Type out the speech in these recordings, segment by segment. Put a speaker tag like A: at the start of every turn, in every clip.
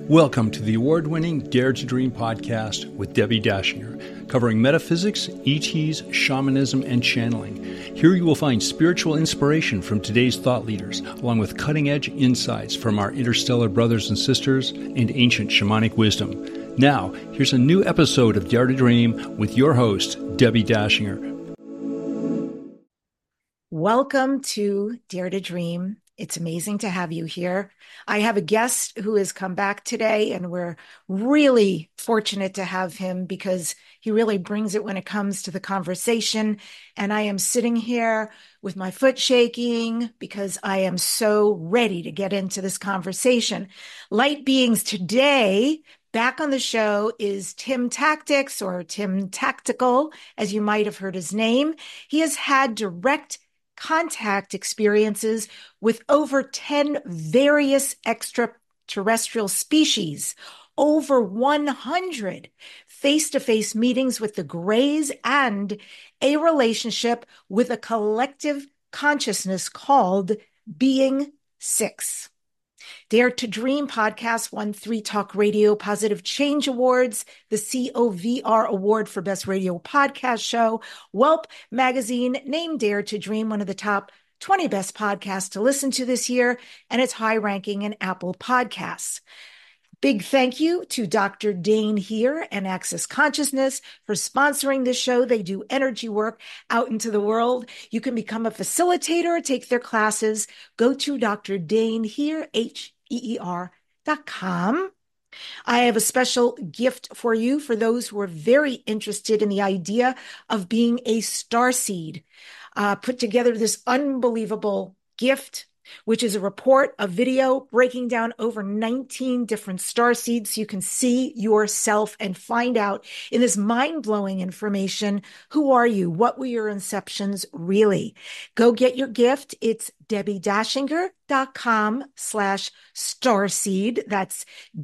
A: Welcome to the award-winning Dare to Dream podcast with Debbie Dashinger, covering metaphysics, ETs, shamanism, and channeling. Here you will find spiritual inspiration from today's thought leaders, along with cutting-edge insights from our interstellar brothers and sisters and ancient shamanic wisdom. Now, here's a new episode of Dare to Dream with your host, Debbie Dashinger.
B: Welcome to Dare to Dream. It's amazing to have you here. I have a guest who has come back today, and we're really fortunate to have him because he really brings it when it comes to the conversation. And I am sitting here with my foot shaking because I am so ready to get into this conversation. Light beings today, back on the show is Tim Tactics, or Tim Tactical, as you might have heard his name. He has had direct contact experiences with over 10 various extraterrestrial species, over 100 face-to-face meetings with the Greys, and a relationship with a collective consciousness called Being Six. Dare to Dream podcast won 3 Talk Radio Positive Change Awards, the COVR Award for Best Radio Podcast Show. Whelp magazine named Dare to Dream one of the top 20 best podcasts to listen to this year, and it's high ranking in Apple Podcasts. Big thank you to Dr. Dane here and Access Consciousness for sponsoring this show. They do energy work out into the world. You can become a facilitator or take their classes. Go to Dr. Dane here, HEER.com. I have a special gift for you for those who are very interested in the idea of being a starseed. Put together this unbelievable gift, which is a report, a video breaking down over 19 different starseeds so you can see yourself and find out in this mind-blowing information, who are you? What were your inceptions really? Go get your gift. It's debbiedashinger.com/starseed. That's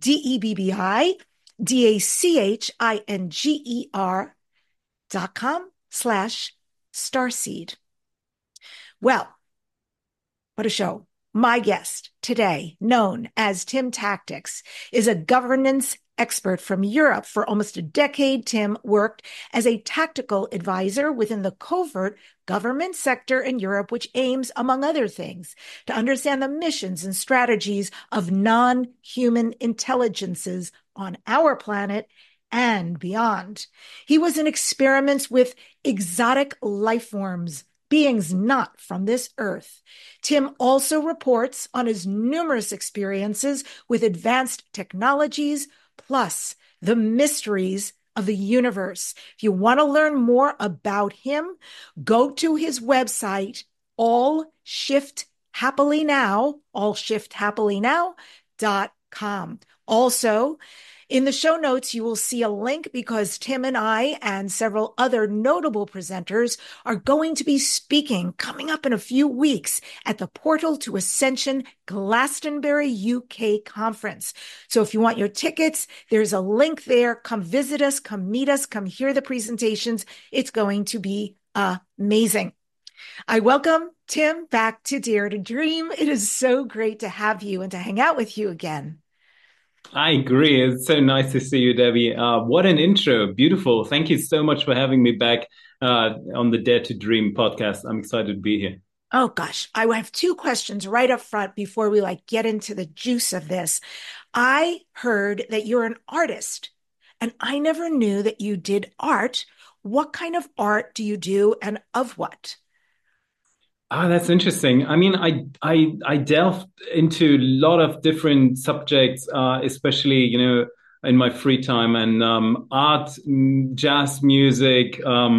B: DEBBIDACHINGER.com/starseed. Well, what a show. My guest today, known as Tim Tactics, is a governance expert from Europe. For almost a decade, Tim worked as a tactical advisor within the covert government sector in Europe, which aims, among other things, to understand the missions and strategies of non-human intelligences on our planet and beyond. He was in experiments with exotic life forms, beings not from this earth. Tim also reports on his numerous experiences with advanced technologies, plus the mysteries of the universe. If you want to learn more about him, go to his website, allshifthappily.com. Also, in the show notes, you will see a link because Tim and I and several other notable presenters are going to be speaking coming up in a few weeks at the Portal to Ascension Glastonbury UK conference. So if you want your tickets, there's a link there. Come visit us, come meet us, come hear the presentations. It's going to be amazing. I welcome Tim back to Dare to Dream. It is so great to have you and to hang out with you again.
C: I agree. It's so nice to see you, Debbie. What an intro. Beautiful. Thank you so much for having me back on the Dare to Dream podcast. I'm excited to be here.
B: Oh, gosh. I have 2 questions right up front before we get into the juice of this. I heard that you're an artist, and I never knew that you did art. What kind of art do you do, and of what?
C: That's interesting. I mean, I delved into a lot of different subjects, especially, in my free time, and art, jazz music,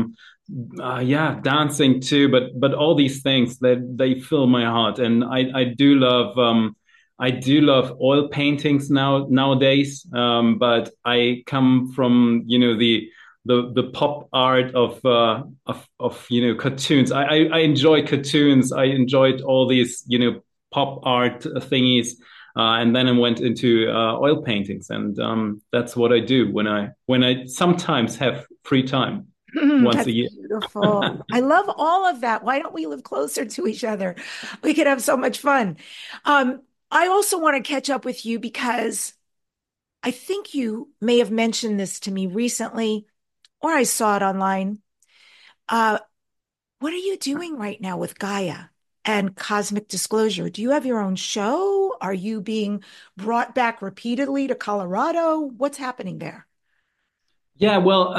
C: dancing too. But all these things that they fill my heart, and I do love oil paintings nowadays. But I come from the pop art of cartoons. I enjoy cartoons. I enjoyed all these pop art thingies, and then I went into oil paintings, and that's what I do when I sometimes have free time once a year.
B: Beautiful. I love all of that. Why don't we live closer to each other? We could have so much fun. I also want to catch up with you because I think you may have mentioned this to me recently, or I saw it online. Uh, what are you doing right now with Gaia and Cosmic Disclosure? Do you have your own show? Are you being brought back repeatedly to Colorado? What's happening there?
C: Yeah, well,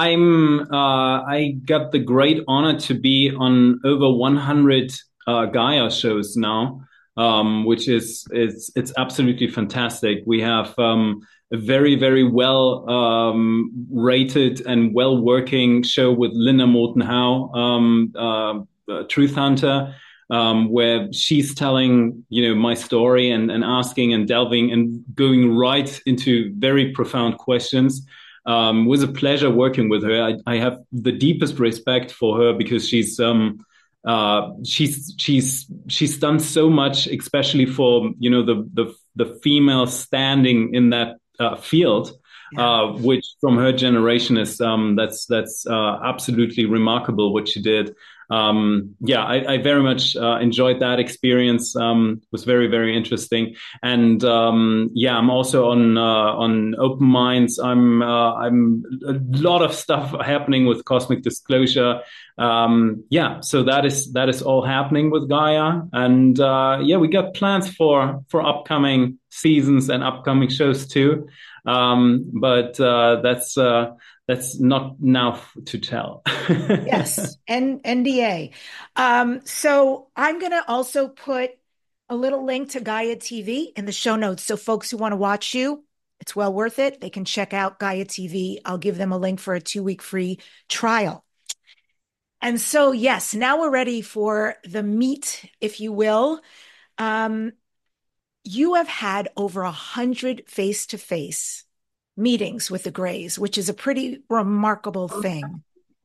C: I got the great honor to be on over 100 Gaia shows now, which is it's absolutely fantastic. We have a very, very well rated and well working show with Linda Moulton Howe, Truth Hunter, where she's telling, my story and asking and delving and going right into very profound questions. It was a pleasure working with her. I have the deepest respect for her because she's done so much, especially for the female standing in that field, which from her generation is that's absolutely remarkable what she did. I very much enjoyed that experience. Was very, very interesting. And I'm also on Open Minds. I'm a lot of stuff happening with Cosmic Disclosure. So that is all happening with Gaia. And we got plans for upcoming seasons and upcoming shows too. But that's not now to tell.
B: Yes, and NDA. So I'm going to also put a little link to Gaia TV in the show notes. So folks who want to watch you, it's well worth it. They can check out Gaia TV. I'll give them a link for a 2-week free trial. And so, yes, now we're ready for the meat, if you will. You have had over 100 face-to-face meetings with the Greys, which is a pretty remarkable thing.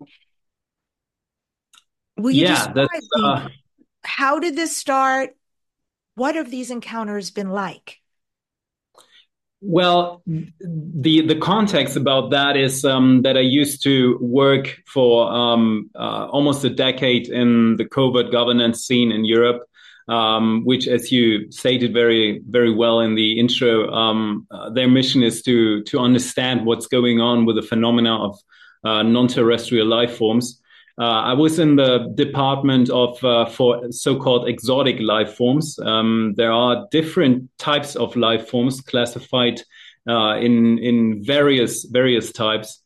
B: Will you describe how did this start? What have these encounters been like?
C: Well, the context about that is that I used to work for almost a decade in the covert governance scene in Europe, which, as you stated very, very well in the intro, their mission is to understand what's going on with the phenomena of non-terrestrial life forms. I was in the department of for so-called exotic life forms. There are different types of life forms classified in various types.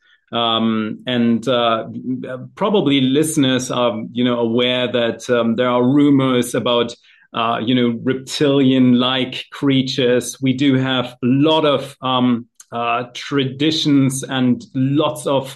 C: Probably listeners are aware that there are rumors about reptilian-like creatures. We do have a lot of traditions and lots of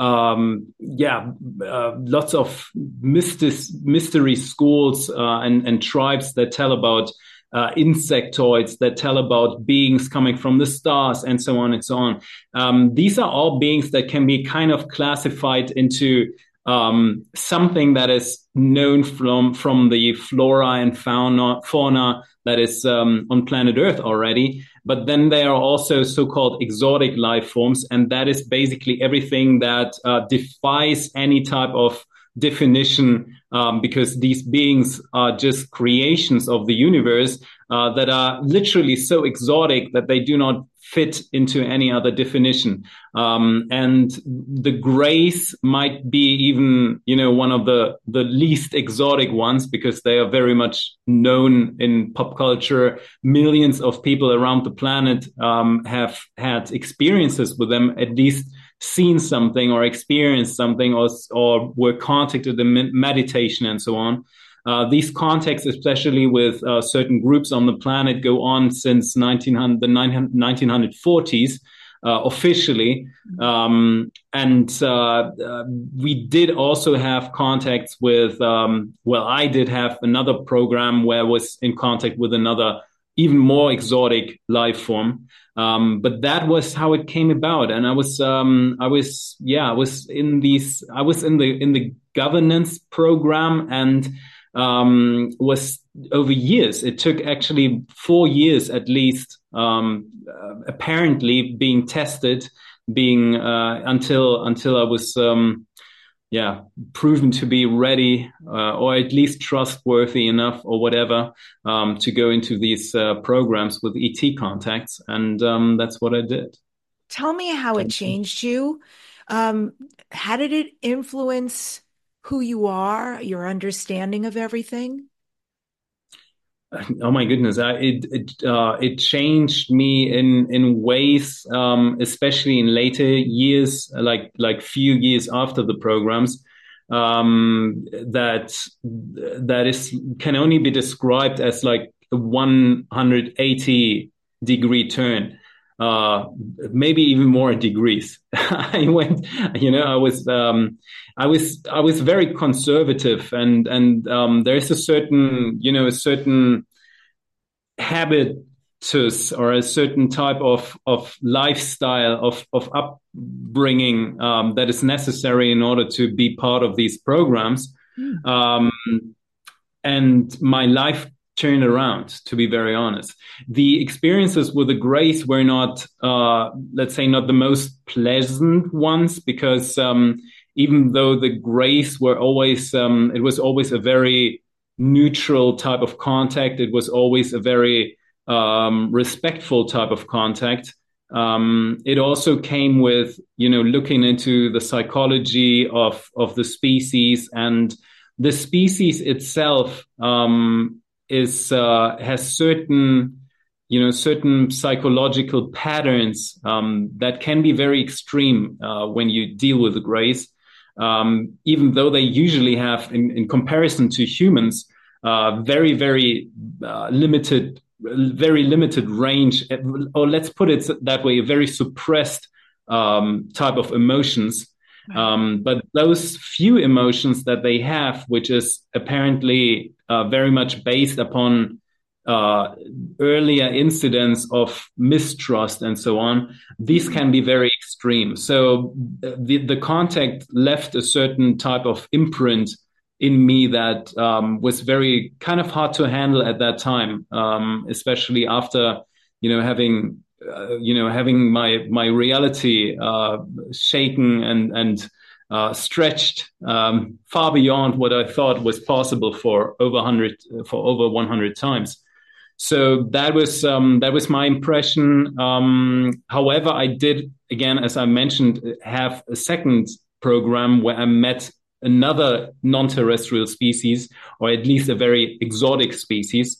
C: lots of mystery schools and tribes that tell about insectoids, that tell about beings coming from the stars, and so on and so on. These are all beings that can be kind of classified into something that is known from the flora and fauna that is on planet Earth already. But then there are also so-called exotic life forms, and that is basically everything that defies any type of definition, because these beings are just creations of the universe that are literally so exotic that they do not fit into any other definition. And the Greys might be even, one of the least exotic ones, because they are very much known in pop culture. Millions of people around the planet have had experiences with them, at least seen something or experienced something, or were contacted in meditation and so on. These contacts, especially with certain groups on the planet, go on since the 1940s officially. We did also have contacts with, I did have another program where I was in contact with another even more exotic life form. But that was how it came about. And I was in the governance program, and was over years. It took actually 4 years at least, apparently being tested, until I was yeah, proven to be ready, or at least trustworthy enough or whatever, to go into these programs with ET contacts. And that's what I did.
B: Tell me how it changed you. Um, how did it influence who you are, your understanding of everything?
C: Oh my goodness, it changed me in ways, especially in later years, like few years after the programs, that is can only be described as like a 180-degree turn, maybe even more degrees. I went, I was very conservative, and there's a certain, a certain habitus or a certain type of lifestyle of upbringing, that is necessary in order to be part of these programs.
B: Hmm.
C: And my life turned around, to be very honest. The experiences with the Grace were not, let's say, not the most pleasant ones, because even though the Grace were always, it was always a very neutral type of contact. It was always a very respectful type of contact. It also came with, looking into the psychology of the species, and the species itself is has certain, certain psychological patterns that can be very extreme when you deal with the Greys, even though they usually have, in comparison to humans, very, very limited, very limited range, or let's put it that way, a very suppressed type of emotions. But those few emotions that they have, which is apparently very much based upon earlier incidents of mistrust and so on, these can be very extreme. So the contact left a certain type of imprint in me that was very kind of hard to handle at that time, especially after, having having my reality shaken and stretched far beyond what I thought was possible for over 100 times. So that was my impression. However, I did, again, as I mentioned, have a second program where I met another non-terrestrial species, or at least a very exotic species.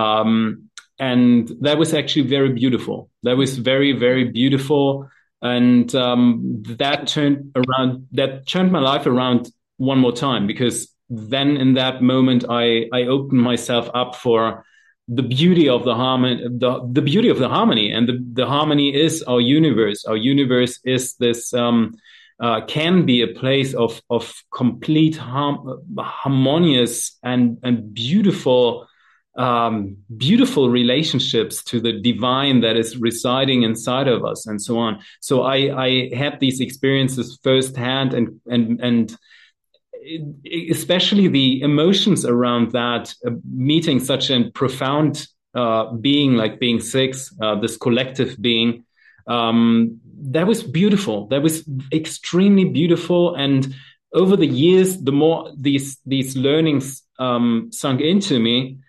C: And that was actually very beautiful. That was very, very beautiful. And that turned my life around one more time, because then in that moment, I opened myself up for the beauty of the harmony, the beauty of the harmony. And the harmony is our universe. Our universe is this, can be a place of complete harmonious and beautiful, beautiful relationships to the divine that is residing inside of us, and so on. So I had these experiences firsthand, and especially the emotions around that, meeting such a profound being like being six, this collective being. That was beautiful. That was extremely beautiful. And over the years, the more these learnings sunk into me,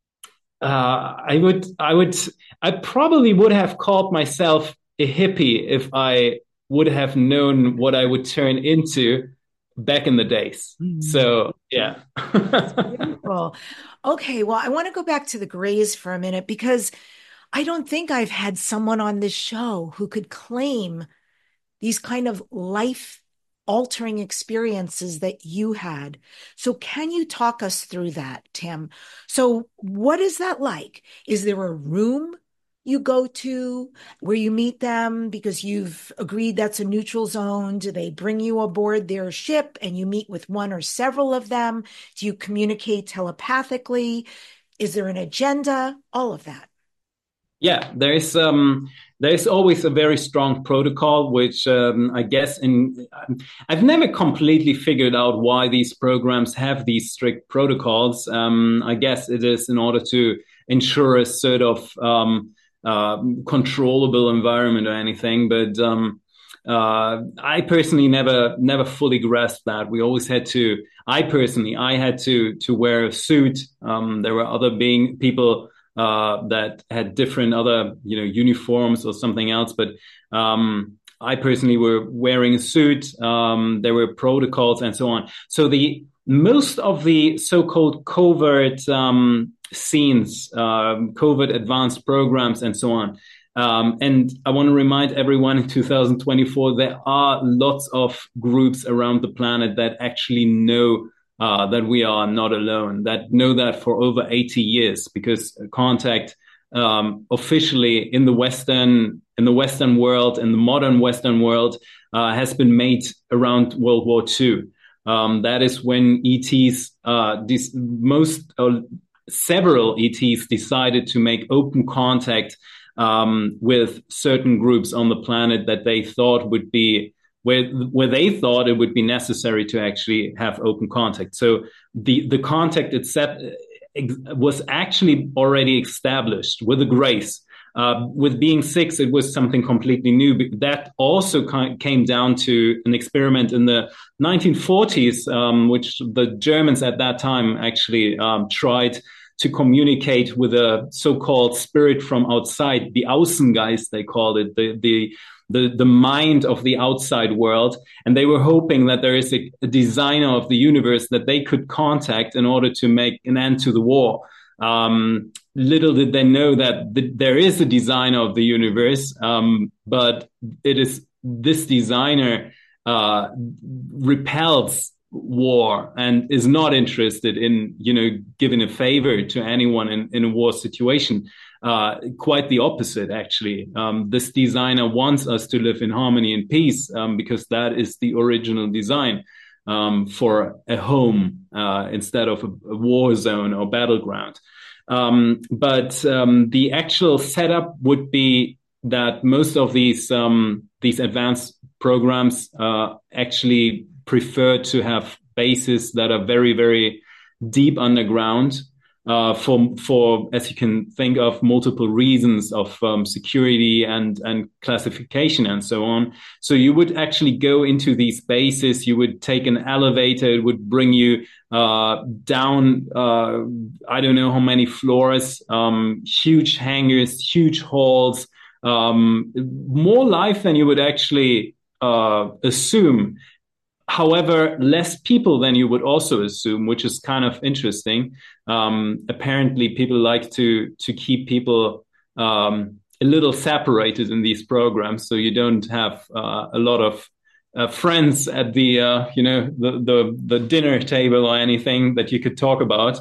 C: I probably would have called myself a hippie if I would have known what I would turn into back in the days. So yeah.
B: Beautiful. Okay, well, I want to go back to the Greys for a minute, because I don't think I've had someone on this show who could claim these kind of life altering experiences that you had. So can you talk us through that, Tim? So what is that like? Is there a room you go to where you meet them because you've agreed that's a neutral zone? Do they bring you aboard their ship and you meet with one or several of them? Do you communicate telepathically? Is there an agenda? All of that.
C: Yeah, there's always a very strong protocol, which I guess I've never completely figured out why these programs have these strict protocols. I guess it is in order to ensure a sort of controllable environment or anything. But I personally never fully grasped that. We always had to. I had to wear a suit. There were other people that had different other uniforms or something else, but I personally were wearing a suit. There were protocols and so on. So most of the so-called covert scenes, covert advanced programs, and so on. And I want to remind everyone in 2024, there are lots of groups around the planet that actually know that we are not alone, that know that for over 80 years, because contact officially in the Western world, in the modern Western world, has been made around World War II. That is when ETs, several ETs decided to make open contact with certain groups on the planet that they thought would be where they thought it would be necessary to actually have open contact. So the contact itself was actually already established with the Grace. With Being 6, it was something completely new. But that also came down to an experiment in the 1940s, which the Germans at that time actually tried to communicate with a so-called spirit from outside, the Außengeist, they called it, the mind of the outside world. And they were hoping that there is a designer of the universe that they could contact in order to make an end to the war. Little did they know that there is a designer of the universe, but it is this designer repels war and is not interested in, giving a favor to anyone in a war situation. Quite the opposite, actually. This designer wants us to live in harmony and peace, because that is the original design for a home instead of a war zone or battleground. But the actual setup would be that most of these advanced programs actually prefer to have bases that are very, very deep underground, for as you can think of, multiple reasons of security and classification and so on. So you would actually go into these bases, you would take an elevator, it would bring you down, I don't know how many floors, huge hangars, huge halls, more life than you would actually assume. However, less people than you would also assume, which is kind of interesting. Apparently, people like to keep people a little separated in these programs, so you don't have a lot of friends at the the dinner table or anything that you could talk about.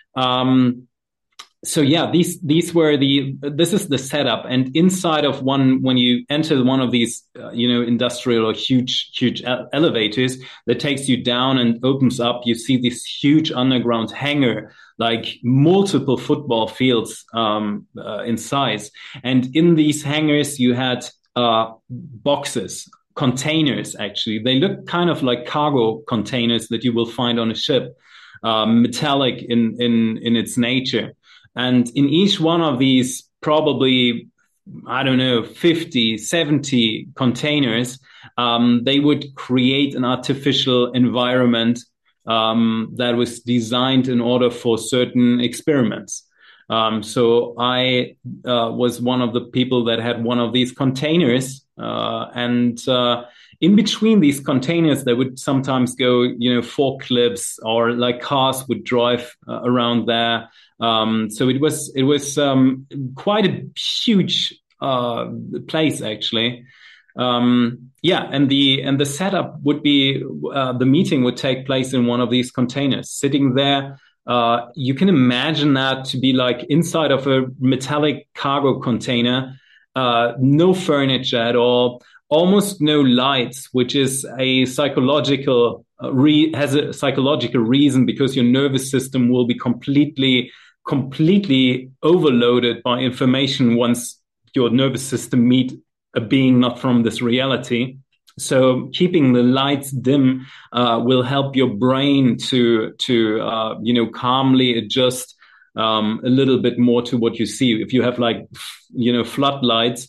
C: So yeah, this is the setup, and inside of when you enter one of these, industrial or huge elevators that takes you down and opens up, you see this huge underground hangar, like multiple football fields in size. And in these hangars, you had boxes, containers. Actually, they look kind of like cargo containers that you will find on a ship, metallic in its nature. And in each one of these, probably, 50, 70 containers, they would create an artificial environment that was designed in order for certain experiments. So I was one of the people that had one of these containers, and in between these containers, there would sometimes go, forklifts, or like cars would drive around there. So it was quite a huge place, actually. And the setup would be the meeting would take place in one of these containers, sitting there. You can imagine that to be like inside of a metallic cargo container, no furniture at all, almost no lights, which is a psychological has a psychological reason, because your nervous system will be completely overloaded by information once your nervous system meet a being not from this reality. So keeping the lights dim will help your brain to calmly adjust a little bit more to what you see. If you have floodlights,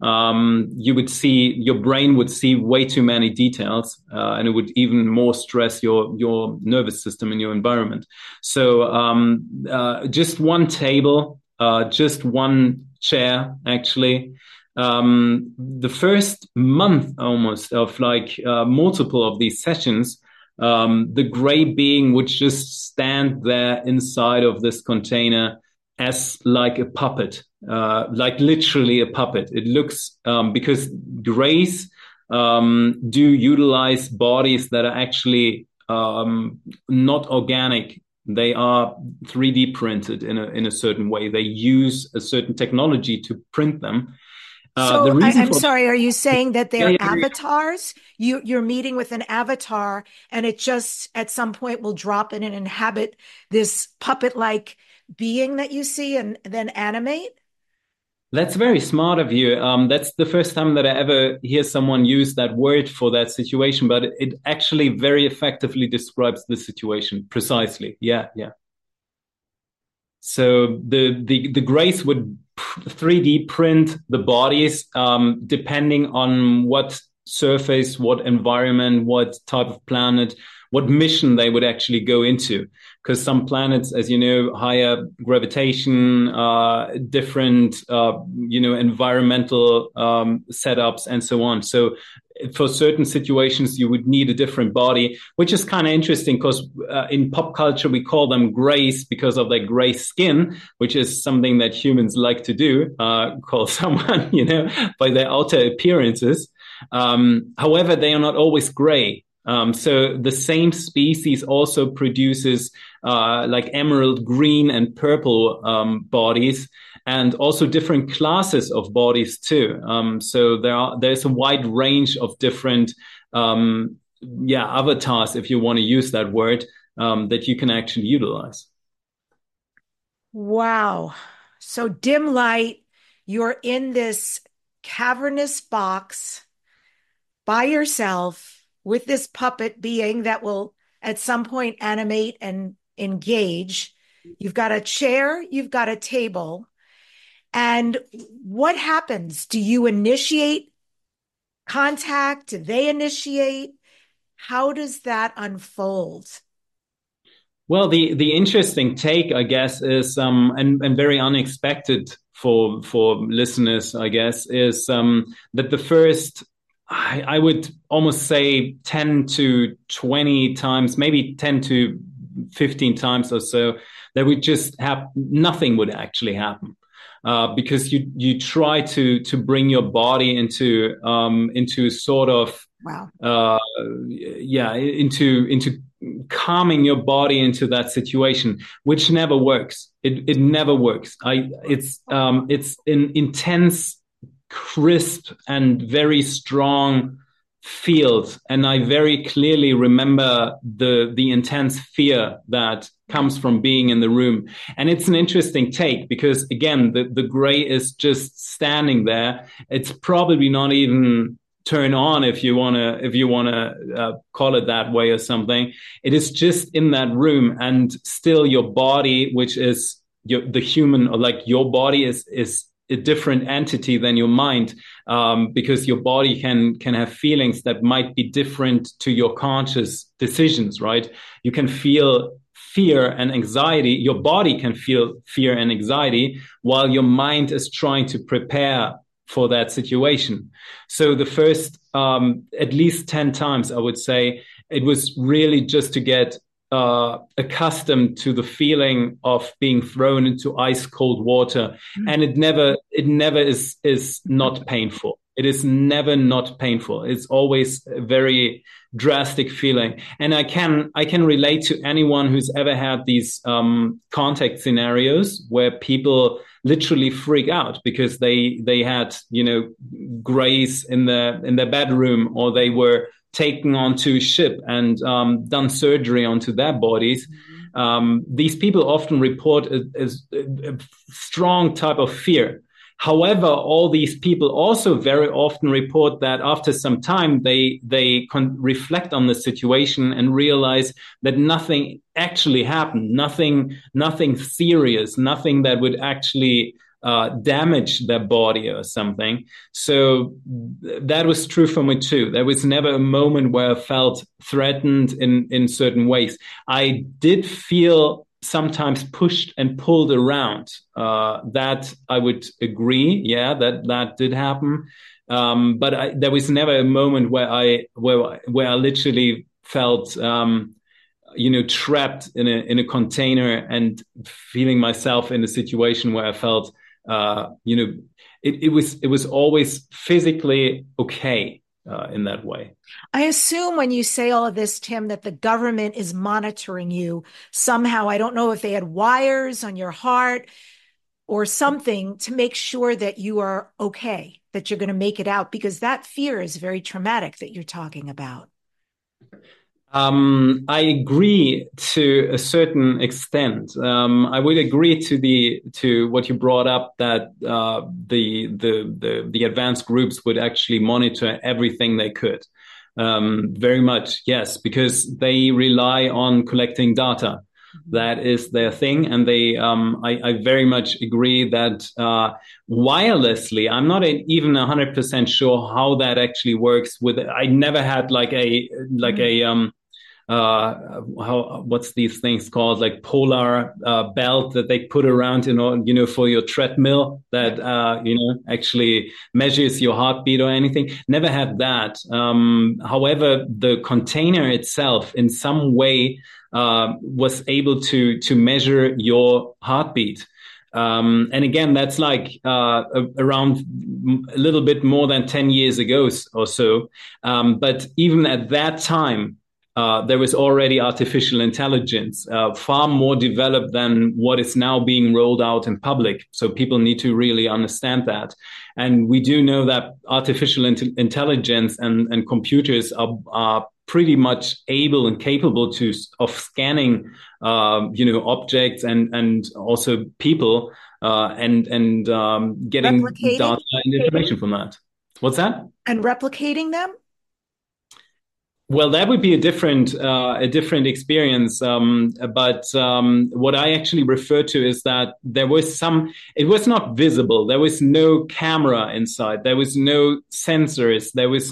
C: you would see, your brain would see way too many details, and it would even more stress your nervous system and your environment. So just one table, just one chair, actually. The first month almost of like multiple of these sessions, the gray being would just stand there inside of this container as like a puppet, like literally a puppet. It looks, because grays do utilize bodies that are actually not organic. They are 3D printed in a certain way. They use a certain technology to print them.
B: So I'm sorry, are you saying that they're avatars? You're meeting with an avatar and it just at some point will drop in and inhabit this puppet-like being that you see and then animate?
C: That's very smart of you. That's the first time that I ever hear someone use that word for that situation, but it actually very effectively describes the situation precisely. Yeah, yeah. So the grays would 3D print the bodies, depending on what surface, what environment, what type of planet, what mission they would actually go into. Because some planets, as you know, higher gravitation, different, environmental setups and so on. So for certain situations, you would need a different body, which is kind of interesting because in pop culture, we call them grays because of their gray skin, which is something that humans like to do, call someone, by their outer appearances. However, they are not always gray. So the same species also produces like emerald green and purple bodies, and also different classes of bodies too. So there's a wide range of different avatars, if you want to use that word, that you can actually utilize.
B: Wow. So dim light, you're in this cavernous box by yourself with this puppet being that will at some point animate and engage. You've got a chair, you've got a table. And what happens? Do you initiate contact? Do they initiate? How does that unfold?
C: Well, the interesting take, I guess, is and very unexpected for listeners, I guess, is that the first, I would almost say 10 to 20 times, maybe 10 to 15 times or so, that would just have nothing would actually happen. Because you try to bring your body into sort of into calming your body into that situation, which never works. It never works. It's an intense, crisp, and very strong field, and I very clearly remember the intense fear that comes from being in the room. And it's an interesting take because, again, the gray is just standing there. It's probably not even turn on, if you want to call it that way or something. It is just in that room, and still your body, which is the human, or like your body is a different entity than your mind, because your body can have feelings that might be different to your conscious decisions, right? You can feel fear and anxiety. Your body can feel fear and anxiety while your mind is trying to prepare for that situation. So the first at least 10 times, I would say, it was really just to get accustomed to the feeling of being thrown into ice cold water. And it never is not painful. It is never not painful. It's always a very drastic feeling. And I can relate to anyone who's ever had these contact scenarios where people literally freak out because they had, grays in their bedroom, or they were taken onto a ship and done surgery onto their bodies. These people often report a strong type of fear. However, all these people also very often report that after some time, they reflect on the situation and realize that nothing actually happened, nothing serious, nothing that would actually damage their body or something. So that was true for me too. There was never a moment where I felt threatened in certain ways. I did feel sometimes pushed and pulled around. That I would agree. Yeah, that did happen. But there was never a moment where I literally felt trapped in a container and feeling myself in a situation where I felt it was always physically okay in that way.
B: I assume when you say all of this, Tim, that the government is monitoring you somehow. I don't know if they had wires on your heart or something to make sure that you are okay, that you're going to make it out, because that fear is very traumatic that you're talking about.
C: I agree to a certain extent. I would agree to what you brought up, that the advanced groups would actually monitor everything they could. Very much, yes, because they rely on collecting data. That is their thing, and I very much agree that wirelessly, I'm not even 100% sure how that actually works. I never had what's these things called, like polar belt that they put around for your treadmill that actually measures your heartbeat or anything. Never had that. However, the container itself in some way was able to measure your heartbeat. And again, that's like around a little bit more than 10 years ago or so. But even at that time, there was already artificial intelligence, far more developed than what is now being rolled out in public. So people need to really understand that. And we do know that artificial intelligence and computers are pretty much able and capable of scanning, objects and also people, and getting data and information from that. What's that?
B: And replicating them?
C: Well, that would be a different experience. But what I actually refer to is that it was not visible. There was no camera inside. There was no sensors.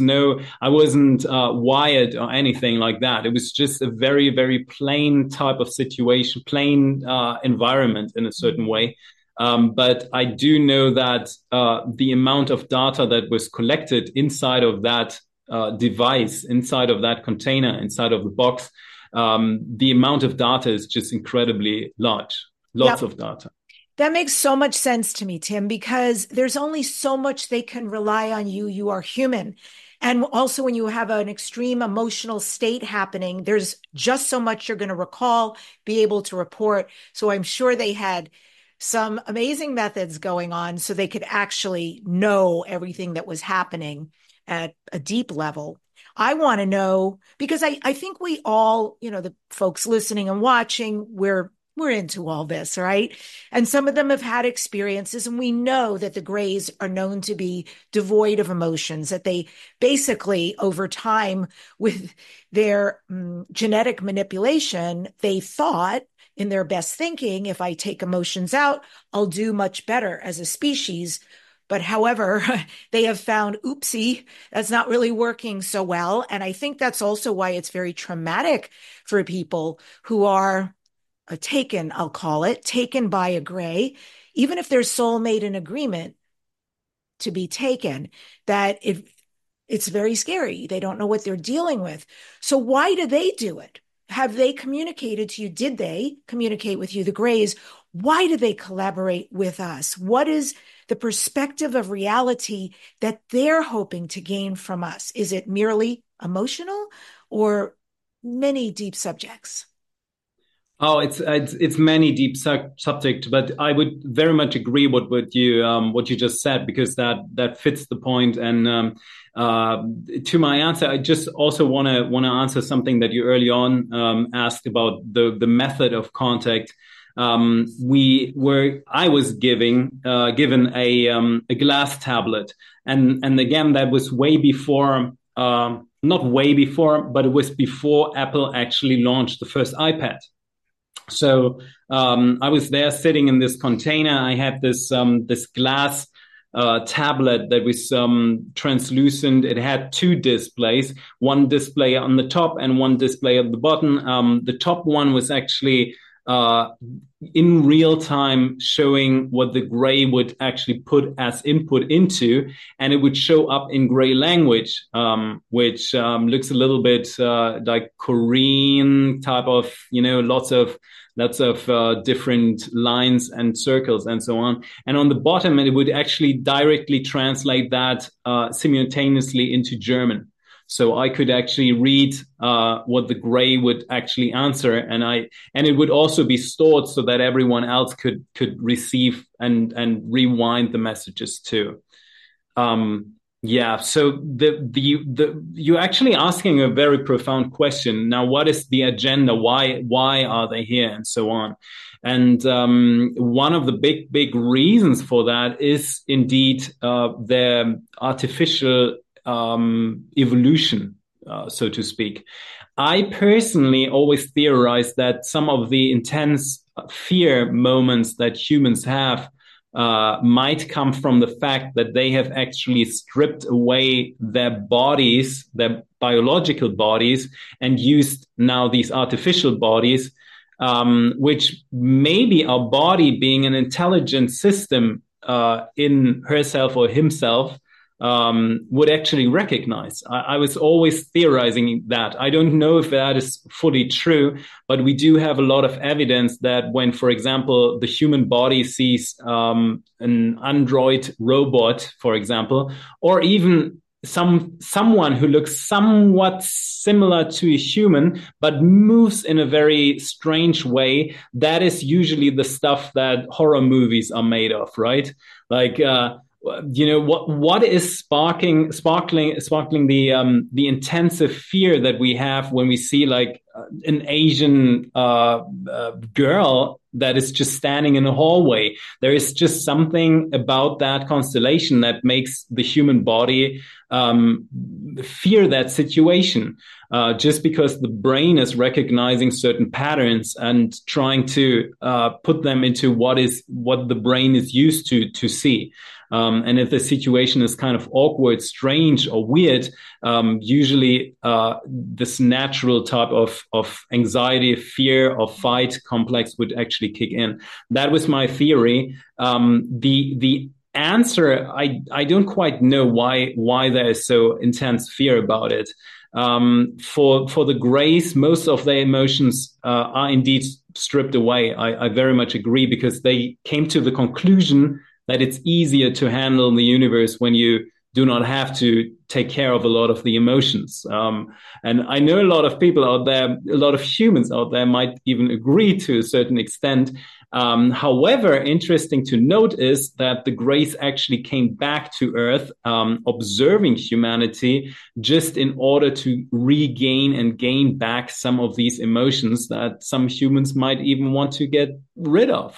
C: I wasn't wired or anything like that. It was just a very, very plain type of situation, plain environment in a certain way. But I do know that the amount of data that was collected inside of that device, inside of that container, inside of the box, the amount of data is just incredibly large. Lots of data.
B: That makes so much sense to me, Tim, because there's only so much they can rely on you. You are human. And also when you have an extreme emotional state happening, there's just so much you're going to recall, be able to report. So I'm sure they had some amazing methods going on so they could actually know everything that was happening at a deep level. I want to know, because I think we all, the folks listening and watching, we're into all this, right? And some of them have had experiences, and we know that the Greys are known to be devoid of emotions, that they basically, over time, with their genetic manipulation, they thought in their best thinking, if I take emotions out, I'll do much better as a species. But however, they have found, oopsie, that's not really working so well. And I think that's also why it's very traumatic for people who are taken, I'll call it, taken by a Grey, even if their soul made an agreement to be taken, that it's very scary. They don't know what they're dealing with. So why do they do it? Have they communicated to you? Did they communicate with you, the Greys? Why do they collaborate with us? What is the perspective of reality that they're hoping to gain from us? Is it merely emotional or many deep subjects?
C: Oh, it's many deep subject, but I would very much agree with what you just said, because that fits the point. And to my answer, I just also want to answer something that you early on asked about the method of contact. I was given a glass tablet, and again, that was way before, not way before, but it was before Apple actually launched the first iPad. So I was there sitting in this container. I had this glass tablet that was translucent. It had two displays, one display on the top and one display at the bottom. The top one was actually uh, in real time showing what the gray would actually put as input into, and it would show up in gray language, which looks a little bit like Korean type of, lots of different lines and circles and so on. And on the bottom, it would actually directly translate that simultaneously into German. So I could actually read what the gray would actually answer, and it would also be stored so that everyone else could receive and rewind the messages too. Yeah, so you're actually asking a very profound question. Now, what is the agenda? Why are they here, and so on? And one of the big reasons for that is indeed their artificial evolution, so to speak. I personally always theorize that some of the intense fear moments that humans have might come from the fact that they have actually stripped away their bodies, their biological bodies, and used now these artificial bodies, which maybe our body being an intelligent system in herself or himself would actually recognize. I was always theorizing that. I don't know if that is fully true, but we do have a lot of evidence that when, for example, the human body sees an android robot, for example, or even someone who looks somewhat similar to a human but moves in a very strange way, that is usually the stuff that horror movies are made of, right? Like what is sparkling the intensive fear that we have when we see like an Asian girl that is just standing in a hallway. There is just something about that constellation that makes the human body fear that situation, just because the brain is recognizing certain patterns and trying to put them into what the brain is used to see. And if the situation is kind of awkward, strange, or weird, usually this natural type of anxiety, fear, or fight complex would actually kick in. That was my theory. The answer, I don't quite know why there is so intense fear about it. For the grays, most of their emotions are indeed stripped away. I very much agree, because they came to the conclusion that it's easier to handle the universe when you do not have to take care of a lot of the emotions. And I know a lot of people out there, a lot of humans out there might even agree to a certain extent. However, interesting to note is that the Greys actually came back to Earth, observing humanity just in order to regain and gain back some of these emotions that some humans might even want to get rid of.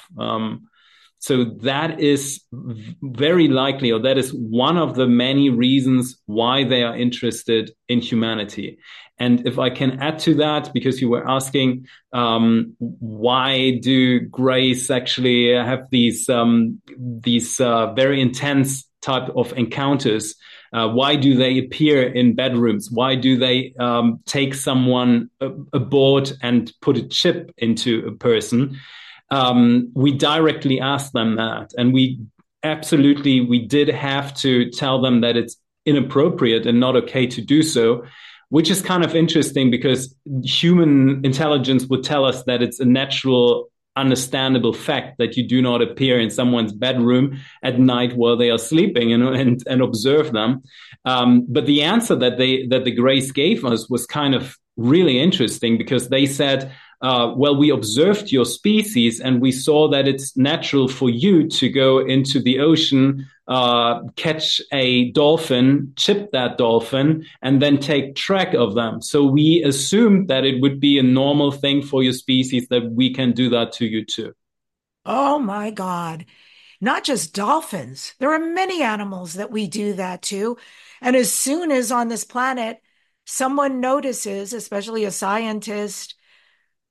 C: So that is very likely, or that is one of the many reasons why they are interested in humanity. And if I can add to that, because you were asking, why do Greys actually have these very intense type of encounters? Why do they appear in bedrooms? Why do they take someone aboard and put a chip into a person? We directly asked them that, and we did have to tell them that it's inappropriate and not okay to do so, which is kind of interesting because human intelligence would tell us that it's a natural, understandable fact that you do not appear in someone's bedroom at night while they are sleeping and observe them. But the answer that the Greys gave us was kind of really interesting, because they said, well, we observed your species and we saw that it's natural for you to go into the ocean, catch a dolphin, chip that dolphin, and then take track of them. So we assumed that it would be a normal thing for your species, that we can do that to you too.
B: Oh my God. Not just dolphins. There are many animals that we do that to. And as soon as on this planet someone notices, especially a scientist,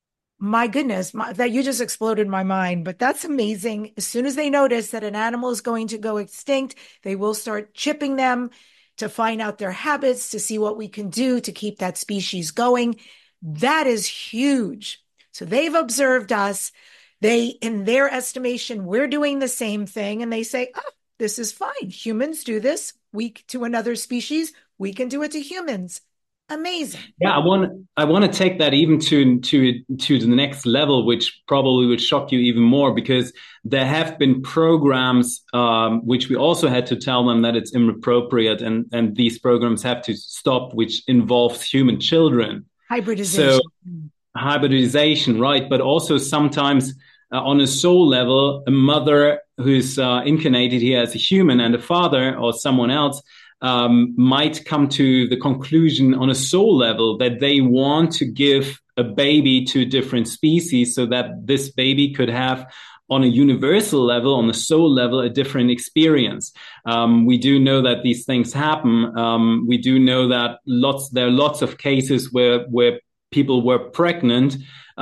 B: My goodness, that you just exploded my mind, but that's amazing. As soon as they notice that an animal is going to go extinct, they will start chipping them to find out their habits, to see what we can do to keep that species going. That is huge. So they've observed us. They, in their estimation, we're doing the same thing. And they say, oh, this is fine. Humans do this. We to another species. We can do it to humans. Amazing.
C: Yeah, I want to take that even to the next level, which probably would shock you even more, because there have been programs which we also had to tell them that it's inappropriate, and these programs have to stop, which involves human children.
B: Hybridization.
C: So hybridization, right? But also sometimes on a soul level, a mother who's incarnated here as a human and a father or someone else might come to the conclusion on a soul level that they want to give a baby to a different species so that this baby could have, on a universal level, on the soul level, a different experience. We do know that these things happen. We do know that there are lots of cases where people were pregnant,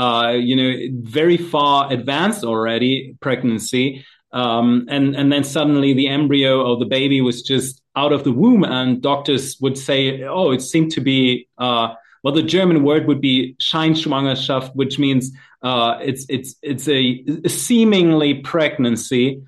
C: very far advanced already pregnancy. And then suddenly the embryo or the baby was just out of the womb, and doctors would say, oh, it seemed to be, the German word would be Scheinschwangerschaft, which means it's a seemingly pregnancy,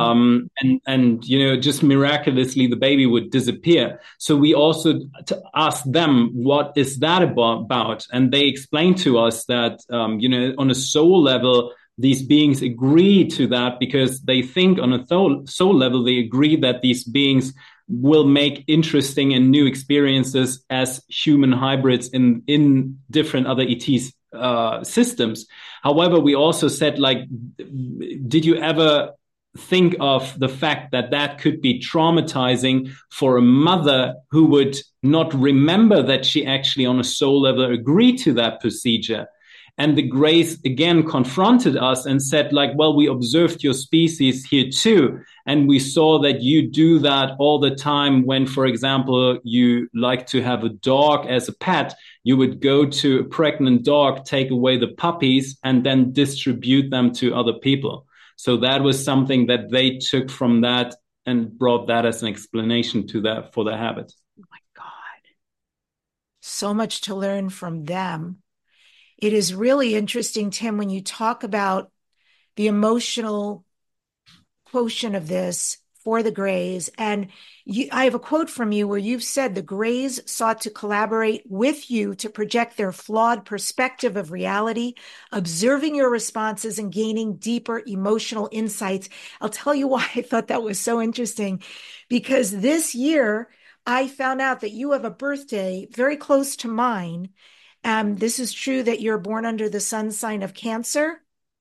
C: and just miraculously the baby would disappear. So we also asked them, what is that about? And they explained to us that on a soul level, these beings agree to that because they think on a soul level, they agree that these beings will make interesting and new experiences as human hybrids in different other ETs systems. However, we also said, did you ever think of the fact that could be traumatizing for a mother who would not remember that she actually on a soul level agreed to that procedure? And the Greys again confronted us and said, we observed your species here too. And we saw that you do that all the time when, for example, you like to have a dog as a pet. You would go to a pregnant dog, take away the puppies, and then distribute them to other people. So that was something that they took from that and brought that as an explanation for their habit.
B: Oh my God. So much to learn from them. It is really interesting, Tim, when you talk about the emotional quotient of this for the Greys. And I have a quote from you where you've said the Greys sought to collaborate with you to project their flawed perspective of reality, observing your responses and gaining deeper emotional insights. I'll tell you why I thought that was so interesting, because this year I found out that you have a birthday very close to mine. This is true that you're born under the sun sign of Cancer.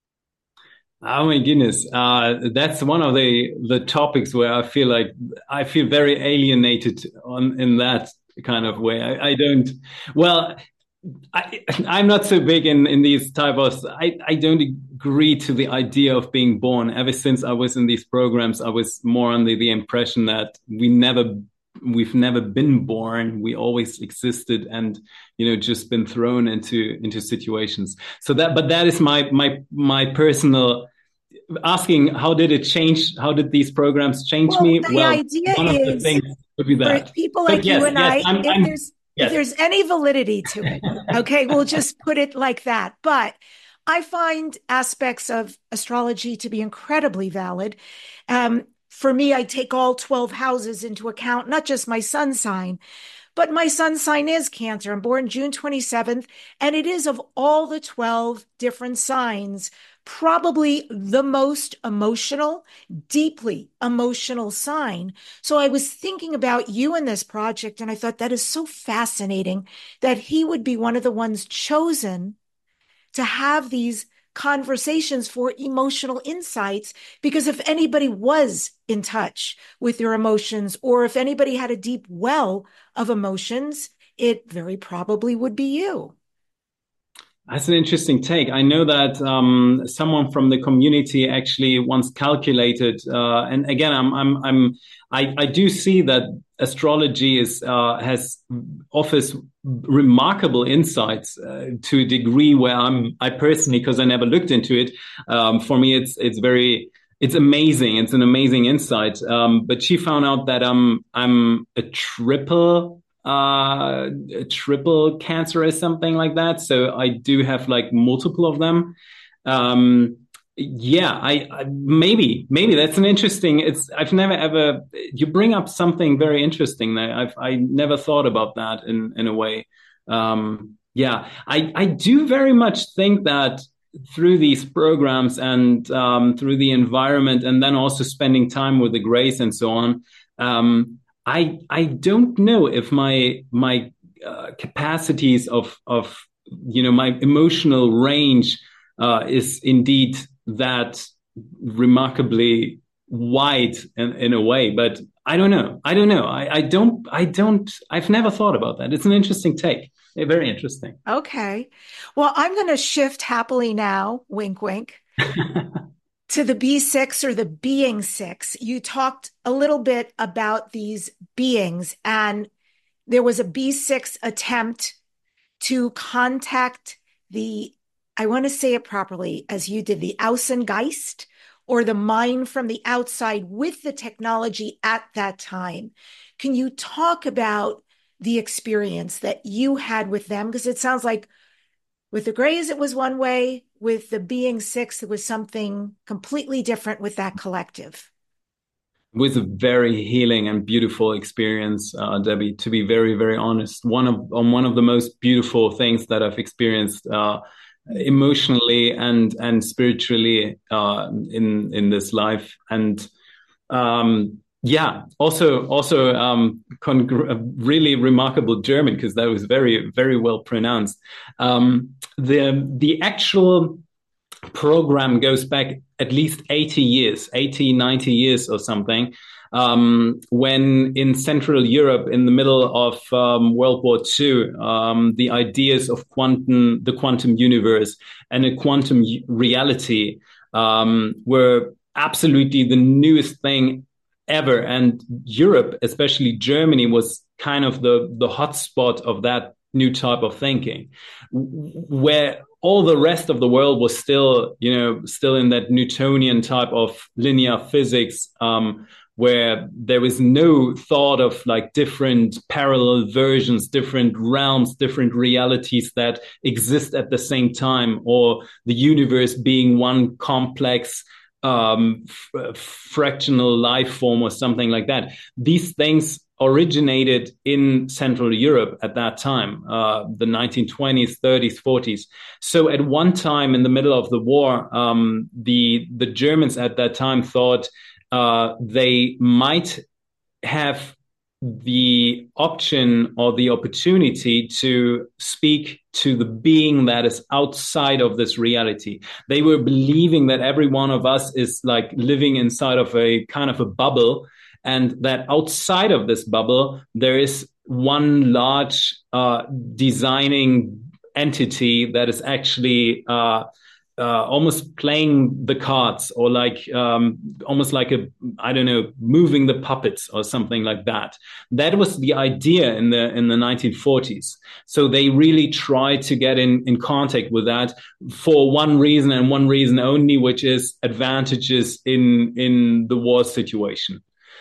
C: Oh my goodness. That's one of the topics where I feel very alienated in that kind of way. I'm not so big in these type of, I don't agree to the idea of being born. Ever since I was in these programs, I was more under the impression that we've never been born. We always existed and, just been thrown into situations. But that is my personal asking. How did it change? How did these programs change me?
B: The idea
C: one of the things would be that.
B: For people like you and I, if there's any validity to it, okay, we'll just put it like that. But I find aspects of astrology to be incredibly valid. For me, I take all 12 houses into account, not just my sun sign, but my sun sign is Cancer. I'm born June 27th, and it is, of all the 12 different signs, probably the most emotional, deeply emotional sign. So I was thinking about you in this project, and I thought that is so fascinating that he would be one of the ones chosen to have these conversations for emotional insights, because if anybody was in touch with your emotions, or if anybody had a deep well of emotions, it very probably would be you.
C: That's an interesting take. I know that someone from the community actually once calculated, and again, I do see that astrology has offers remarkable insights to a degree where I personally, because I never looked into it, for me it's amazing. It's an amazing insight. But she found out that I'm a triple cancer or something like that. So I do have like multiple of them. Yeah, I maybe that's an interesting. I've never ever. You bring up something very interesting there. I never thought about that in a way. Yeah, I do very much think that through these programs and through the environment, and then also spending time with the grace and so on. I don't know if my capacities of my emotional range is indeed that remarkably wide in a way, but I don't know. I've never thought about that. It's an interesting take. Very interesting.
B: Okay. Well, I'm going to shift happily now, wink, wink, to the B6 or the being six. You talked a little bit about these beings, and there was a B6 attempt to contact I want to say it properly as you did, the Außengeist, or the mind from the outside with the technology at that time. Can you talk about the experience that you had with them? Because it sounds like with the Greys, it was one way. With the being six, it was something completely different with that collective.
C: It was a very healing and beautiful experience, Debbie, to be very, very honest. One of the most beautiful things that I've experienced emotionally and spiritually in this life. And yeah, also really remarkable German, because that was very, very well pronounced. The actual program goes back at least 80 years, 90 years or something, when in Central Europe, in the middle of World War II, the ideas of the quantum universe and a quantum reality were absolutely the newest thing ever. And Europe, especially Germany, was kind of the hotspot of that new type of thinking, where all the rest of the world was still in that Newtonian type of linear physics, where there was no thought of like different parallel versions, different realms, different realities that exist at the same time, or the universe being one complex fractional life form or something like that. These things originated in Central Europe at that time, the 1920s, 30s, 40s. So at one time in the middle of the war, the Germans at that time thought they might have the option or the opportunity to speak to the being that is outside of this reality. They were believing that every one of us is like living inside of a kind of a bubble, and that outside of this bubble, there is one large designing entity that is actually almost playing the cards, or like almost like moving the puppets or something like that. That was the idea in the 1940s. So they really tried to get in contact with that for one reason and one reason only, which is advantages in the war situation.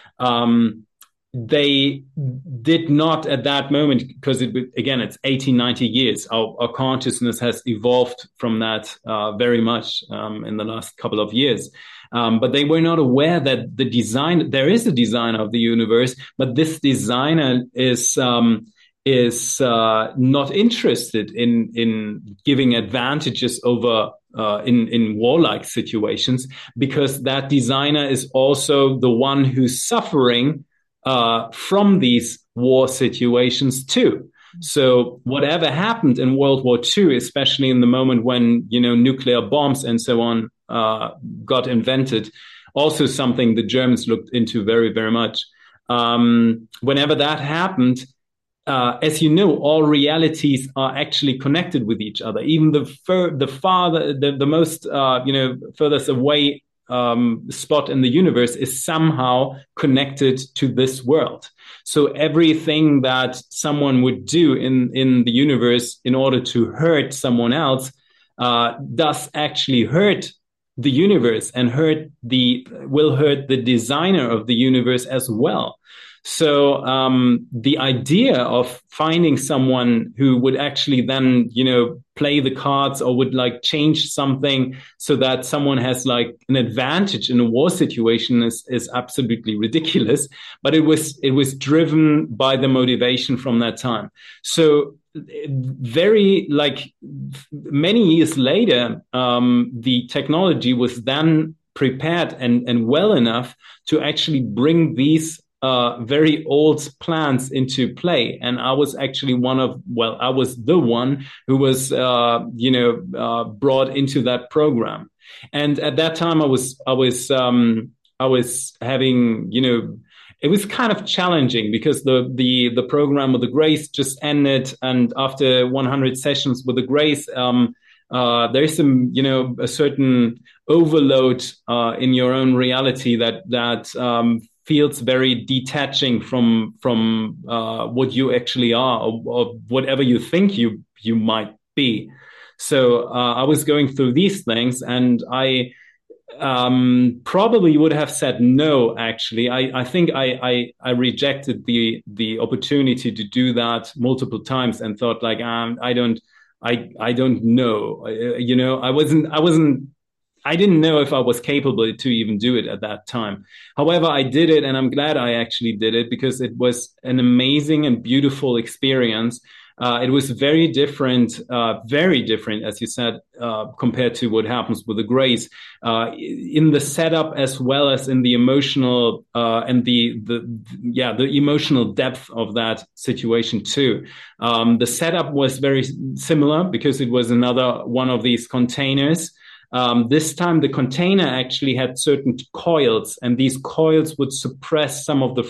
C: They did not at that moment, because it's 80, 90 years. Our consciousness has evolved from that very much in the last couple of years. But they were not aware that there is a designer of the universe, but this designer is not interested in giving advantages over in warlike situations, because that designer is also the one who's suffering from these war situations too. So whatever happened in World War II, especially in the moment when, nuclear bombs and so on got invented, also something the Germans looked into very, very much. Whenever that happened, as you know, all realities are actually connected with each other. Even the most, furthest away spot in the universe is somehow connected to this world. So everything that someone would do in the universe in order to hurt someone else does actually hurt the universe and will hurt the designer of the universe as well. So the idea of finding someone who would actually then, play the cards or would like change something so that someone has like an advantage in a war situation is absolutely ridiculous. But it was driven by the motivation from that time. So very like many years later, the technology was then prepared and well enough to actually bring these very old plans into play. And I was actually I was the one who was, brought into that program. And at that time I was having, it was kind of challenging because the program with the Grace just ended. And after 100 sessions with the Grace, there's some, a certain overload in your own reality that feels very detaching from what you actually are or whatever you think you might be. So I was going through these things, and I probably would have said no. Actually, I think I rejected the opportunity to do that multiple times and thought like I don't know. I didn't know if I was capable to even do it at that time. However, I did it, and I'm glad I actually did it because it was an amazing and beautiful experience. It was very different, as you said, compared to what happens with the Grace, in the setup as well as in the emotional and the emotional depth of that situation too. The setup was very similar because it was another one of these containers. This time the container actually had certain coils, and these coils would suppress some of the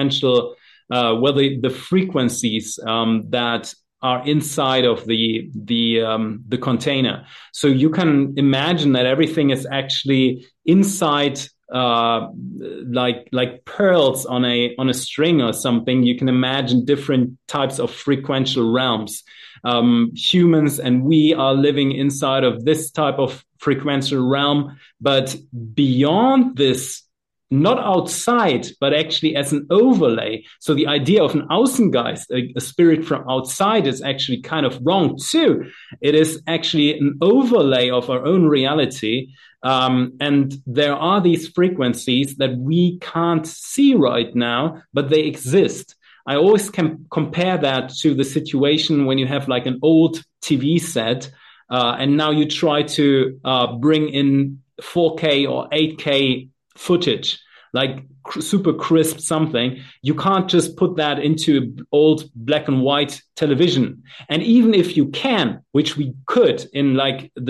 C: the frequencies that are inside of the container. So you can imagine that everything is actually inside, like pearls on a string or something. You can imagine different types of frequential realms. Humans and we are living inside of this type of frequential realm, but beyond this, not outside, but actually as an overlay. So the idea of an Außengeist, a spirit from outside, is actually kind of wrong too. It is actually an overlay of our own reality. And there are these frequencies that we can't see right now, but they exist. I always can compare that to the situation when you have like an old TV set, and now you try to bring in 4K or 8K footage, like super crisp something. You can't just put that into old black and white television. And even if you can, which we could in like the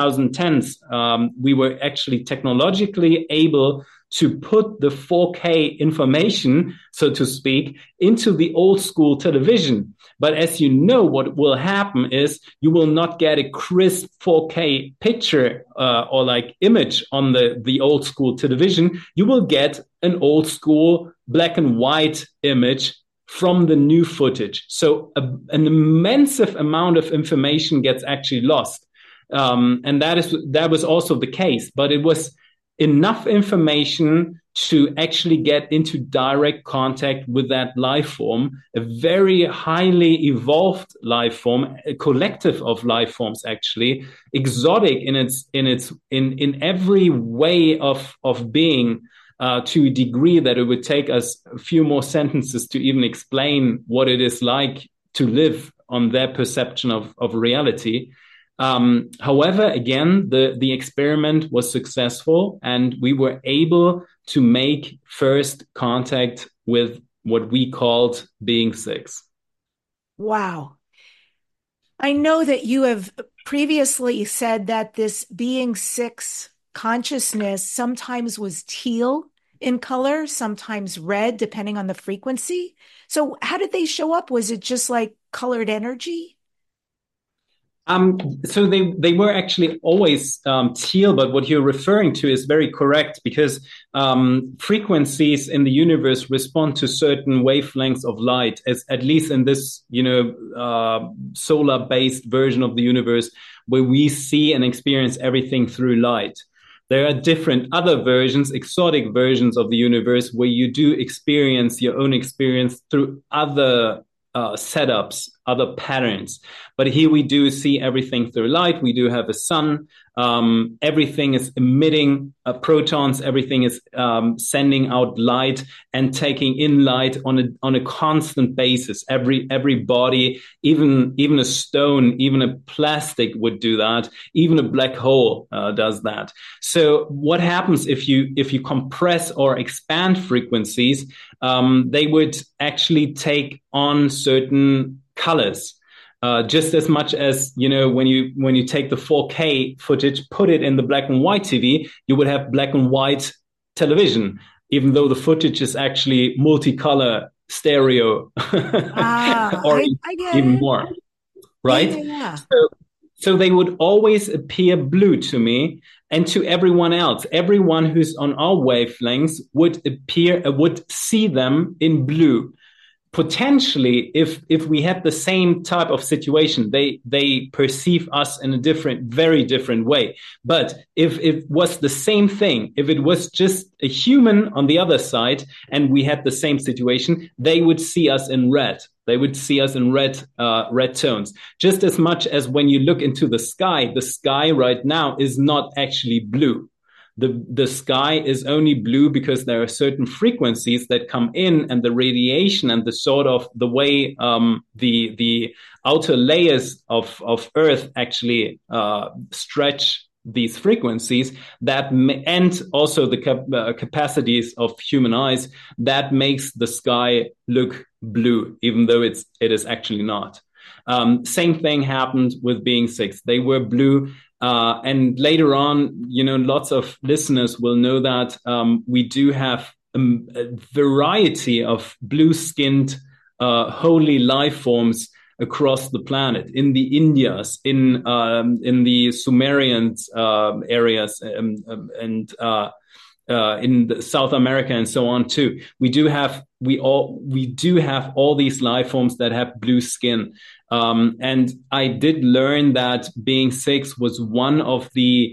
C: 2010s, we were actually technologically able to put the 4K information, so to speak, into the old school television. But as you know, what will happen is you will not get a crisp 4K picture or like image on the old school television. You will get an old school black and white image from the new footage. So an immense amount of information gets actually lost. And that was also the case, but it was enough information to actually get into direct contact with that life form, a very highly evolved life form, a collective of life forms, actually exotic in every way of being, to a degree that it would take us a few more sentences to even explain what it is like to live on their perception of reality. However, again, the experiment was successful, and we were able to make first contact with what we called being six.
B: Wow. I know that you have previously said that this being six consciousness sometimes was teal in color, sometimes red, depending on the frequency. So how did they show up? Was it just like colored energy?
C: So they were actually always teal, but what you're referring to is very correct because frequencies in the universe respond to certain wavelengths of light, as at least in this solar-based version of the universe, where we see and experience everything through light. There are different other versions, exotic versions of the universe, where you do experience your own experience through other setups, other patterns. But here we do see everything through light. We do have a sun. Everything is emitting protons. Everything is sending out light and taking in light on a constant basis. Every body, even a stone, even a plastic would do that. Even a black hole does that. So what happens if you compress or expand frequencies? They would actually take on certain colors. Just as much as, when you take the 4K footage, put it in the black and white TV, you would have black and white television, even though the footage is actually multicolor stereo or
B: I get
C: even
B: it.
C: more, right?
B: Yeah.
C: So they would always appear blue to me and to everyone else. Everyone who's on our wavelengths would see them in blue. Potentially, if we had the same type of situation, they perceive us in a very different way. But if it was the same thing, if it was just a human on the other side and we had the same situation, they would see us in red. They would see us in red tones. Just as much as when you look into the sky right now is not actually blue. The sky is only blue because there are certain frequencies that come in, and the radiation and the sort of the way the outer layers of Earth actually stretch these frequencies and also the capacities of human eyes that makes the sky look blue, even though it is actually not. Same thing happened with Being Six. They were blue. And later on, lots of listeners will know that we do have a variety of blue-skinned holy life forms across the planet, in the Indias, in the Sumerian areas, and in South America and so on too. We do have all these life forms that have blue skin. And I did learn that Being Six was one of the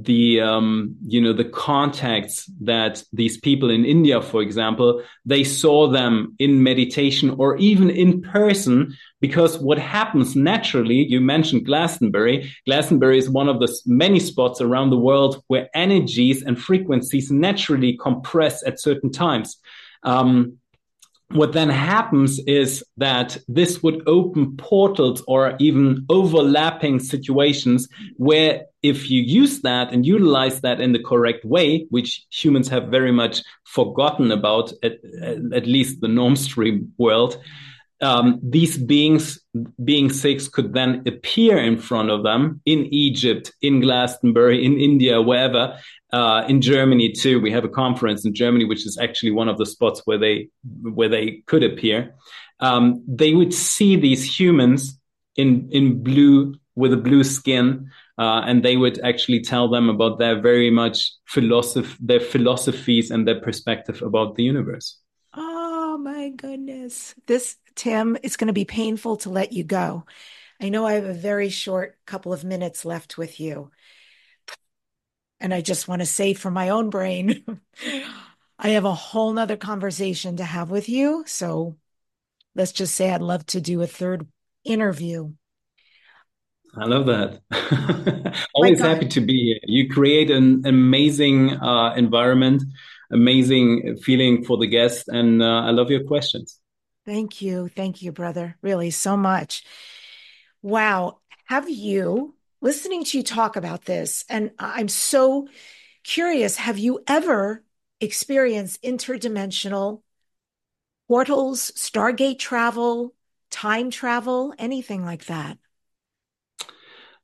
C: contacts that these people in India, for example, they saw them in meditation or even in person, because what happens naturally, you mentioned Glastonbury. Glastonbury is one of the many spots around the world where energies and frequencies naturally compress at certain times. What then happens is that this would open portals or even overlapping situations where, if you use that and utilize that in the correct way, which humans have very much forgotten about, at least the normstream world, these Being Six could then appear in front of them in Egypt, in Glastonbury, in India, wherever. In Germany too, we have a conference in Germany, which is actually one of the spots where they could appear. They would see these humans in blue with a blue skin, and they would actually tell them about their their philosophies and their perspective about the universe.
B: Oh my goodness. This, Tim, it's going to be painful to let you go. I know I have a very short couple of minutes left with you. And I just want to say for my own brain, I have a whole nother conversation to have with you. So let's just say I'd love to do a third interview.
C: I love that. Always happy to be here. You create an amazing environment, amazing feeling for the guest, and I love your questions.
B: Thank you. Thank you, brother. Really, so much. Wow. Have you, listening to you talk about this, and I'm so curious, have you ever experienced interdimensional portals, Stargate travel, time travel, anything like that?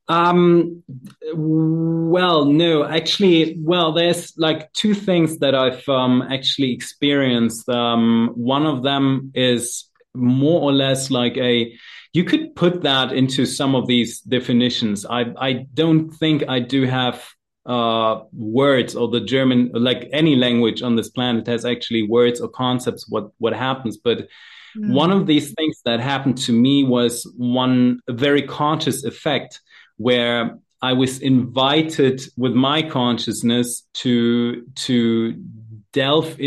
C: Well, no, actually, well, there's like two things that I've actually experienced. One of them is more or less like you could put that into some of these definitions. I don't think I do have words, or the German, like any language on this planet has actually words or concepts what happens. But one of these things that happened to me was one very conscious effect where I was invited with my consciousness to delve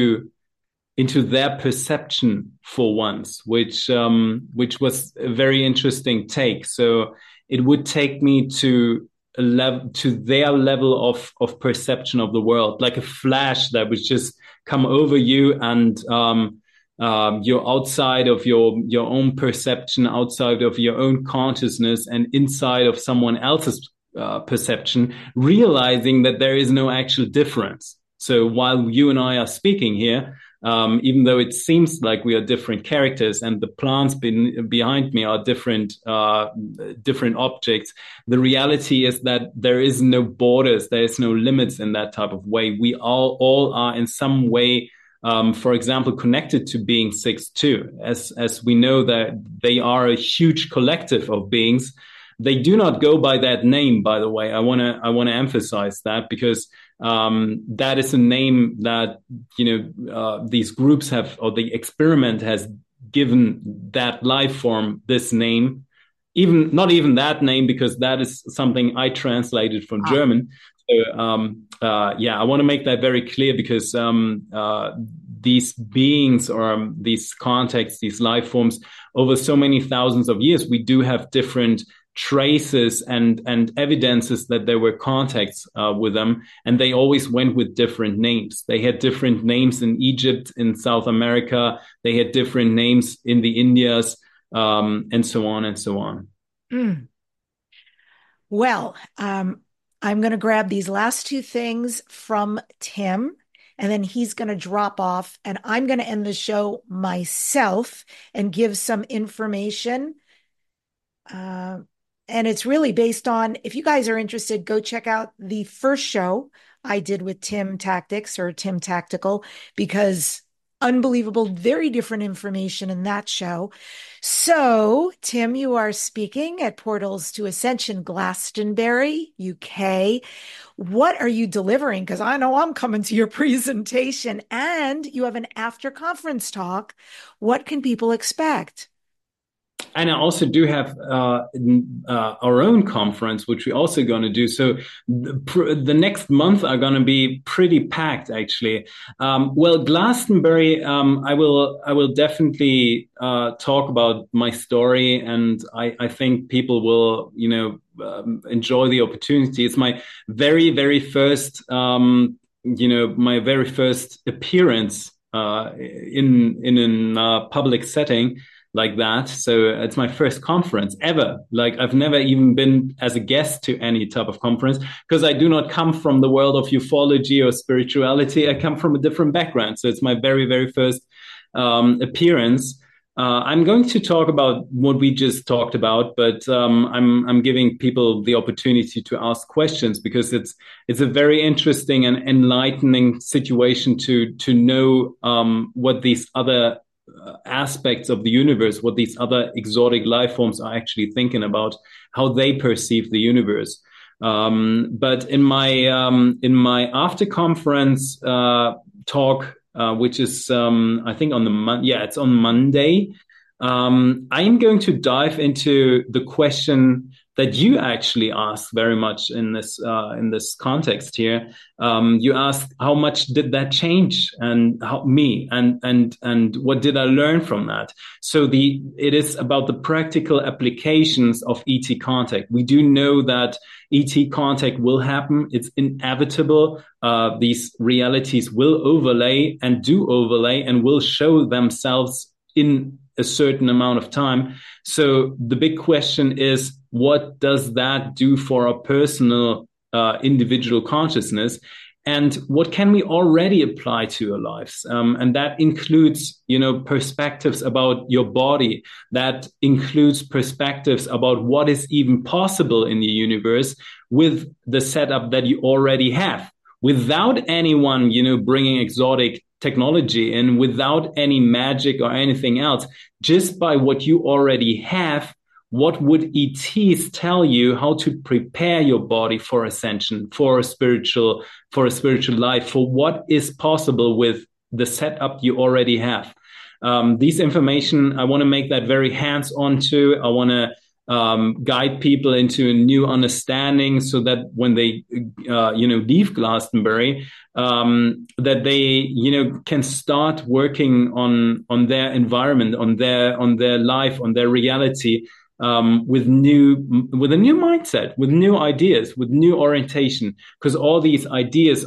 C: into their perception for once, which was a very interesting take. So it would take me to their level of perception of the world, like a flash that would just come over you, and you're outside of your own perception, outside of your own consciousness, and inside of someone else's perception, realizing that there is no actual difference. So while you and I are speaking here, even though it seems like we are different characters and the plants behind me are different objects, the reality is that there is no borders, there is no limits in that type of way. We all are in some way, for example, connected to being 6-2, as we know that they are a huge collective of beings. They do not go by that name, by the way. I want to emphasize that, because that is a name that these groups have, or the experiment has given that life form this name. Even not even that name, because that is something I translated from German. So I want to make that very clear, because these beings, or these contacts, these life forms, over so many thousands of years, we do have different traces and evidences that there were contacts with them, and they always went with different names. They had different names in Egypt, in South America. They had different names in the Indias, and so on and so on.
B: Well, I'm going to grab these last two things from Tim, and then he's going to drop off, and I'm going to end the show myself and give some information. And it's really based on, if you guys are interested, go check out the first show I did with Tim Tactics, or Tim Tactical, because unbelievable, very different information in that show. So, Tim, you are speaking at Portals to Ascension, Glastonbury, UK. What are you delivering? Because I know I'm coming to your presentation, and you have an after conference talk. What can people expect?
C: And I also do have our own conference, which we're also going to do. So the next month are going to be pretty packed, actually. Well, Glastonbury, I will definitely talk about my story, and I think people will, enjoy the opportunity. It's my very, very first, my very first appearance in a public setting like that. So it's my first conference ever. Like, I've never even been as a guest to any type of conference, because I do not come from the world of ufology or spirituality. I come from a different background. So it's my very, very first appearance. I'm going to talk about what we just talked about, but I'm giving people the opportunity to ask questions, because it's a very interesting and enlightening situation to know what these other aspects of the universe, what these other exotic life forms are actually thinking about, how they perceive the universe. But in my after conference talk, which is I think it's on Monday, I am going to dive into the question that you actually asked very much in this context here. You asked, how much did that change, and and what did I learn from that? So it is about the practical applications of ET contact. We do know that ET contact will happen. It's inevitable. These realities will overlay and do overlay and will show themselves in a certain amount of time. So the big question is, what does that do for our personal individual consciousness? and what can we already apply to our lives? And that includes, perspectives about your body. That includes perspectives about what is even possible in the universe with the setup that you already have, without anyone, bringing exotic technology in, without any magic or anything else, just by what you already have. What would ETs tell you how to prepare your body for ascension, for a spiritual life, for what is possible with the setup you already have? These information, I want to make that very hands-on too. I want to guide people into a new understanding so that when they, leave Glastonbury, that they, can start working on their environment, on their life, on their reality, with a new mindset, with new ideas, with new orientation, because all these ideas,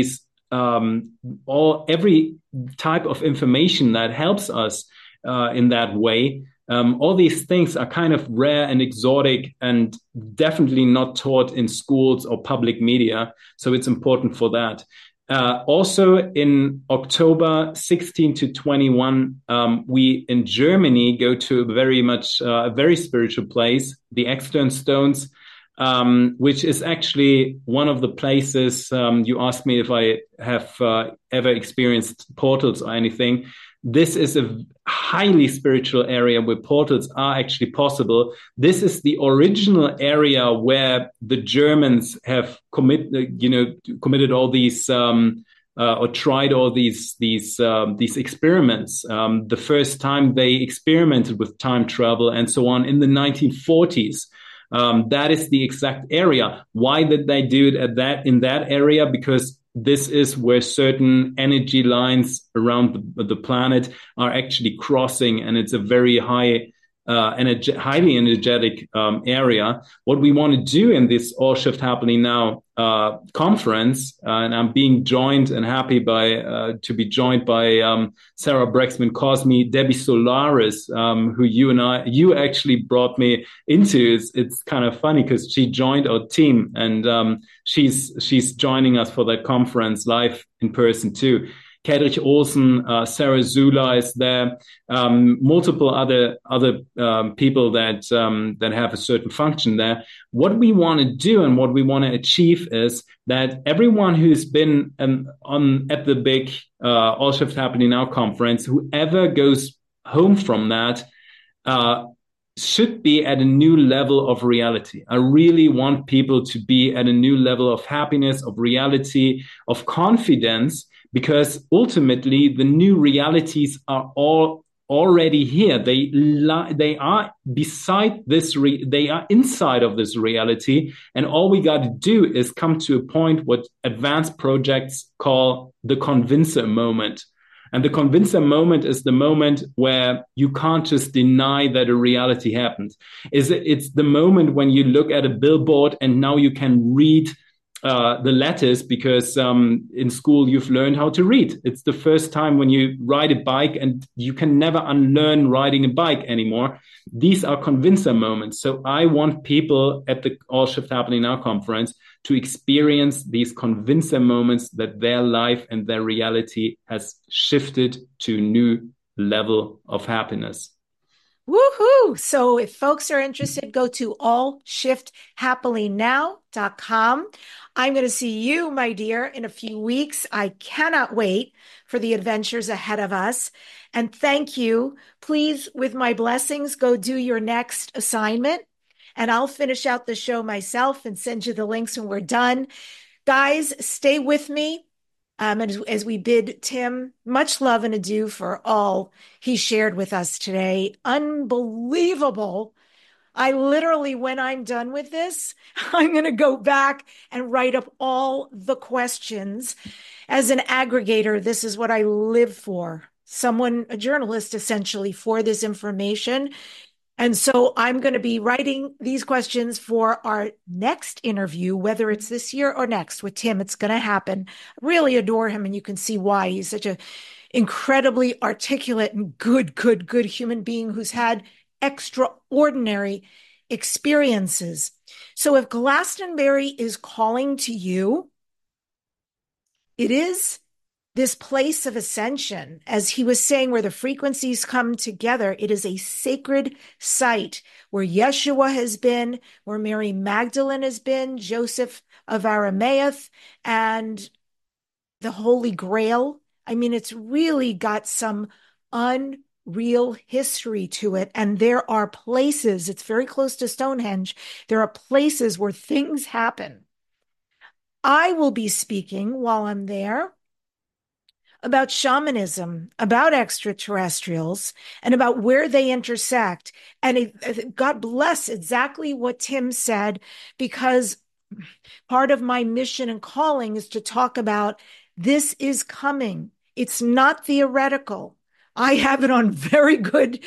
C: every type of information that helps us in that way, all these things are kind of rare and exotic and definitely not taught in schools or public media. So it's important for that. Also in October 16 to 21, we in Germany go to a very spiritual place, the Extern Stones, which is actually one of the places, you asked me if I have ever experienced portals or anything. This is a highly spiritual area where portals are actually possible. This is the original area where the Germans have committed all these or tried all these experiments. The first time they experimented with time travel and so on in the 1940s. That is the exact area. Why did they do it in that area? Because this is where certain energy lines around the planet are actually crossing, and it's a very highly energetic area. What we want to do in this All Shift Happening Now conference, and I'm being joined and happy to be joined by Sarah Brexman Cosme, Debbie Solaris, who you actually brought me into. It's kind of funny because she joined our team, and she's joining us for that conference live in person too. Kedrich Olsen, Sarah Zula is there, multiple other people that have a certain function there. What we want to do and what we want to achieve is that everyone who's been at the big All Shift Happening Now conference, whoever goes home from that, should be at a new level of reality. I really want people to be at a new level of happiness, of reality, of confidence, because ultimately the new realities are all already here. They are beside this. They are inside of this reality, and all we got to do is come to a point what advanced projects call the convincer moment. And the convincer moment is the moment where you can't just deny that a reality happened. It's the moment when you look at a billboard and now you can read the letters because in school you've learned how to read. It's the first time when you ride a bike and you can never unlearn riding a bike anymore. These are convincer moments. So I want people at the All Shift Happening Now conference to experience these convincer moments that their life and their reality has shifted to a new level of happiness.
B: Woohoo! So if folks are interested, go to allshifthappily.now.com. I'm going to see you, my dear, in a few weeks. I cannot wait for the adventures ahead of us. And thank you. Please, with my blessings, go do your next assignment. And I'll finish out the show myself and send you the links when we're done. Guys, stay with me. As we bid Tim much love and adieu for all he shared with us today. Unbelievable. I literally, when I'm done with this, I'm going to go back and write up all the questions. As an aggregator, this is what I live for. A journalist, essentially, for this information. And so I'm going to be writing these questions for our next interview, whether it's this year or next with Tim. It's going to happen. I really adore him, and you can see why. He's such an incredibly articulate and good human being who's had extraordinary experiences. So if Glastonbury is calling to you, It is this place of ascension, as he was saying, where the frequencies come together. It is a sacred site where Yeshua has been, where Mary Magdalene has been, Joseph of Arimathea, and the Holy Grail. I mean, it's really got some unreal history to it. And there are places, it's very close to Stonehenge, there are places where things happen. I will be speaking while I'm there about shamanism, about extraterrestrials, and about where they intersect. And God bless exactly what Tim said, because part of my mission and calling is to talk about this is coming. It's not theoretical. I have it on very good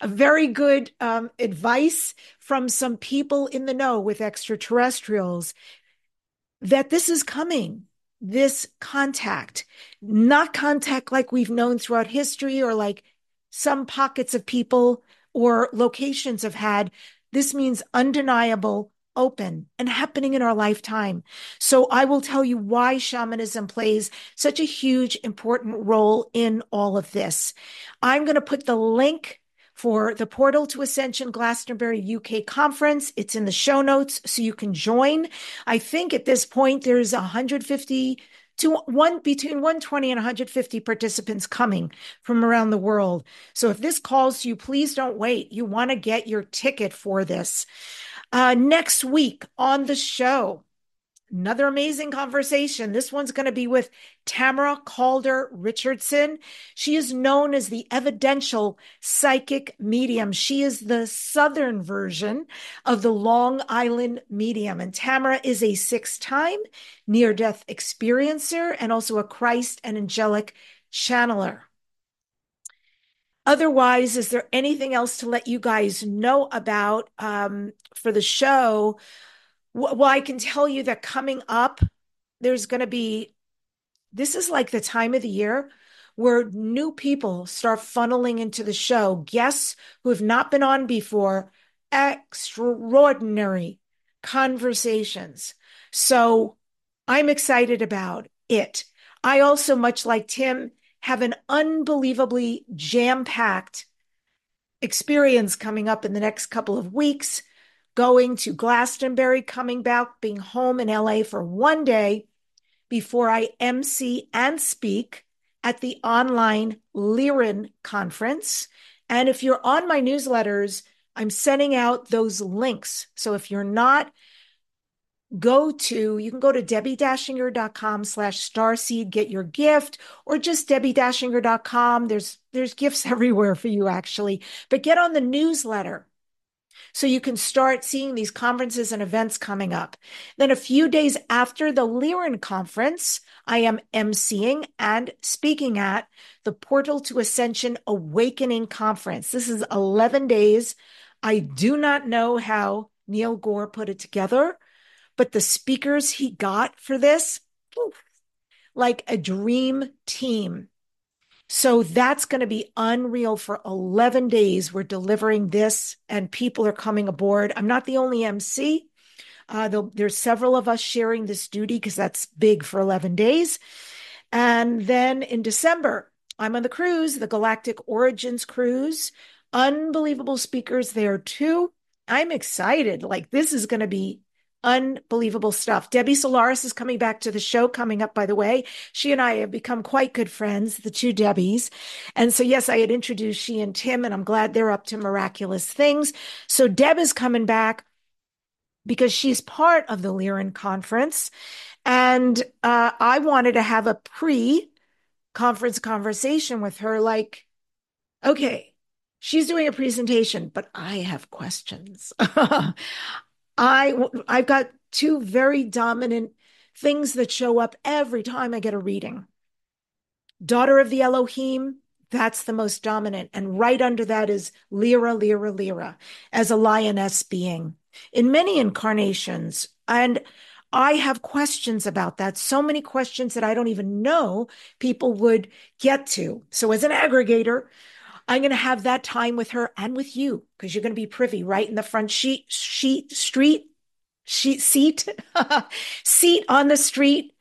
B: advice from some people in the know with extraterrestrials that this is coming. This contact, not contact like we've known throughout history or like some pockets of people or locations have had. This means undeniable, open, and happening in our lifetime. So I will tell you why shamanism plays such a huge, important role in all of this. I'm going to put the link for the Portal to Ascension Glastonbury UK conference. It's in the show notes, so you can join. I think at this point there's 150 between 120 and 150 participants coming from around the world. So if this calls you, please don't wait. You want to get your ticket for this. Next week on the show, another amazing conversation. This one's going to be with Tamara Calder Richardson. She is known as the evidential psychic medium. She is the Southern version of the Long Island medium. And Tamara is a 6-time near-death experiencer and also a Christ and angelic channeler. Otherwise, is there anything else to let you guys know about for the show? Well, I can tell you that coming up, there's going to be, this is like the time of the year where new people start funneling into the show. Guests who have not been on before, extraordinary conversations. So I'm excited about it. I also, much like Tim, have an unbelievably jam-packed experience coming up in the next couple of weeks. Going to Glastonbury, coming back, being home in LA for one day before I MC and speak at the online Lyran conference. And if you're on my newsletters, I'm sending out those links. So if you're not, you can go to debbie-inger.com/starseed, get your gift, or just debbie-inger.com. There's gifts everywhere for you, actually. But get on the newsletter so you can start seeing these conferences and events coming up. Then a few days after the Lyran conference, I am emceeing and speaking at the Portal to Ascension Awakening Conference. This is 11 days. I do not know how Neil Gore put it together, but the speakers he got for this, like a dream team. So that's going to be unreal. For 11 days. We're delivering this and people are coming aboard. I'm not the only MC. There's several of us sharing this duty because that's big for 11 days. And then in December, I'm on the cruise, the Galactic Origins cruise. Unbelievable speakers there too. I'm excited. Like, this is going to be unbelievable stuff. Debbie Solaris is coming back to the show coming up, by the way. She and I have become quite good friends, the two Debbies. And so, yes, I had introduced she and Tim, and I'm glad they're up to miraculous things. So Deb is coming back because she's part of the Lyran conference. And I wanted to have a pre-conference conversation with her, like, okay, she's doing a presentation, but I have questions. I've got two very dominant things that show up every time I get a reading. Daughter of the Elohim, that's the most dominant. And right under that is Lyra, as a lioness being in many incarnations. And I have questions about that. So many questions that I don't even know people would get to. So as an aggregator, I'm going to have that time with her and with you, because you're going to be privy right in the front seat on the street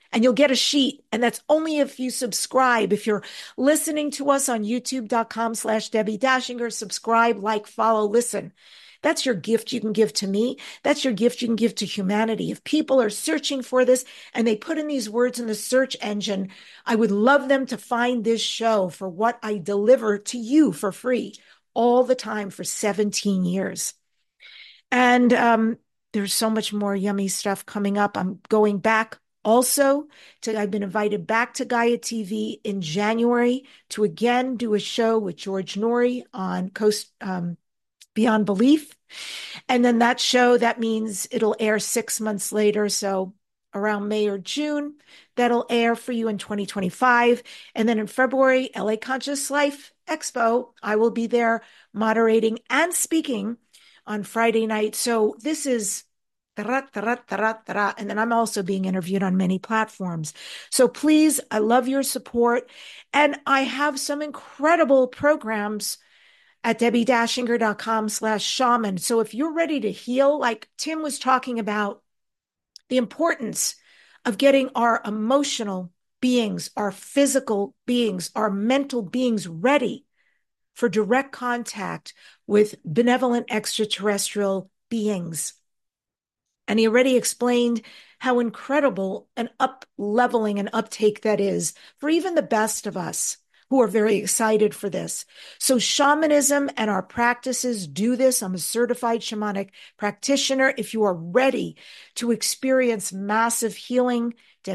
B: and you'll get a sheet. And that's only if you subscribe. If you're listening to us on youtube.com/Debbie Dashinger, subscribe, like, follow, listen. That's your gift you can give to me. That's your gift you can give to humanity. If people are searching for this and they put in these words in the search engine, I would love them to find this show for what I deliver to you for free all the time for 17 years. And there's so much more yummy stuff coming up. I'm going back also I've been invited back to Gaia TV in January to again do a show with George Noory on Beyond Belief. And then that show, that means it'll air 6 months later. So around May or June, that'll air for you in 2025. And then in February, LA Conscious Life Expo, I will be there moderating and speaking on Friday night. So this is and then I'm also being interviewed on many platforms. So please, I love your support. And I have some incredible programs at debbiedashinger.com/shaman. So if you're ready to heal, like Tim was talking about, the importance of getting our emotional beings, our physical beings, our mental beings ready for direct contact with benevolent extraterrestrial beings. And he already explained how incredible an up-leveling and uptake that is for even the best of us who are very excited for this. So shamanism and our practices do this. I'm a certified shamanic practitioner. If you are ready to experience massive healing,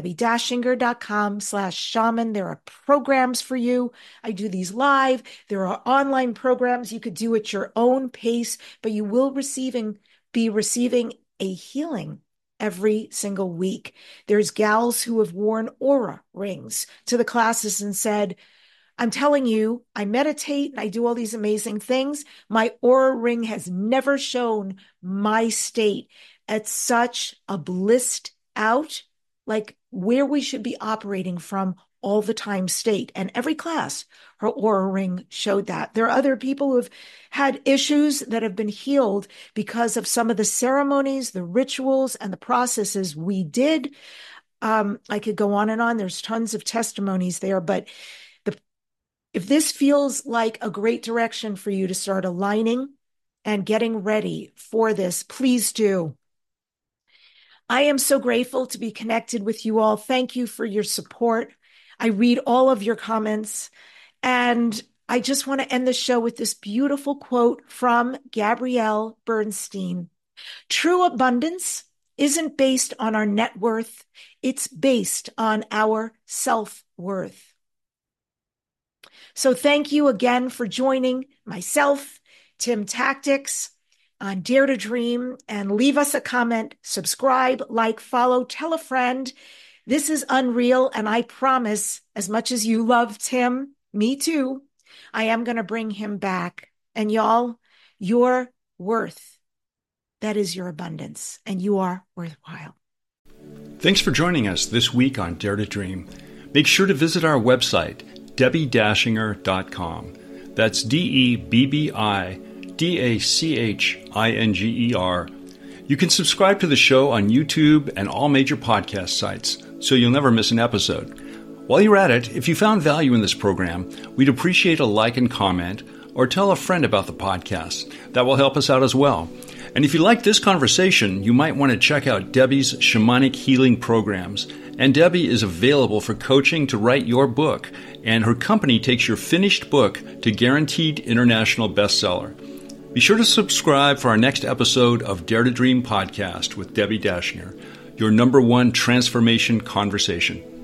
B: debbiedashinger.com/shaman. There are programs for you. I do these live. There are online programs you could do at your own pace, but you will be receiving a healing every single week. There's gals who have worn aura rings to the classes and said, I'm telling you, I meditate and I do all these amazing things. My aura ring has never shown my state at such a blissed out, like where we should be operating from all the time state. And every class, her aura ring showed that. There are other people who have had issues that have been healed because of some of the ceremonies, the rituals, and the processes we did. I could go on and on. There's tons of testimonies there, but if this feels like a great direction for you to start aligning and getting ready for this, please do. I am so grateful to be connected with you all. Thank you for your support. I read all of your comments, and I just want to end the show with this beautiful quote from Gabrielle Bernstein. True abundance isn't based on our net worth. It's based on our self-worth. So thank you again for joining myself, Tim Tactics, on Dare to Dream, and leave us a comment, subscribe, like, follow, tell a friend. This is unreal, and I promise, as much as you love Tim, me too, I am going to bring him back. And y'all, your worth, that is your abundance, and you are worthwhile.
A: Thanks for joining us this week on Dare to Dream. Make sure to visit our website, debbiedashinger.com. That's DEBBIDACHINGER. You can subscribe to the show on YouTube and all major podcast sites, so you'll never miss an episode. While you're at it, if you found value in this program, we'd appreciate a like and comment, or tell a friend about the podcast. That will help us out as well. And if you like this conversation, you might want to check out Debbie's shamanic healing programs. And Debbie is available for coaching to write your book, and her company takes your finished book to guaranteed international bestseller. Be sure to subscribe for our next episode of Dare to Dream podcast with Debbie Dashinger, your #1 transformation conversation.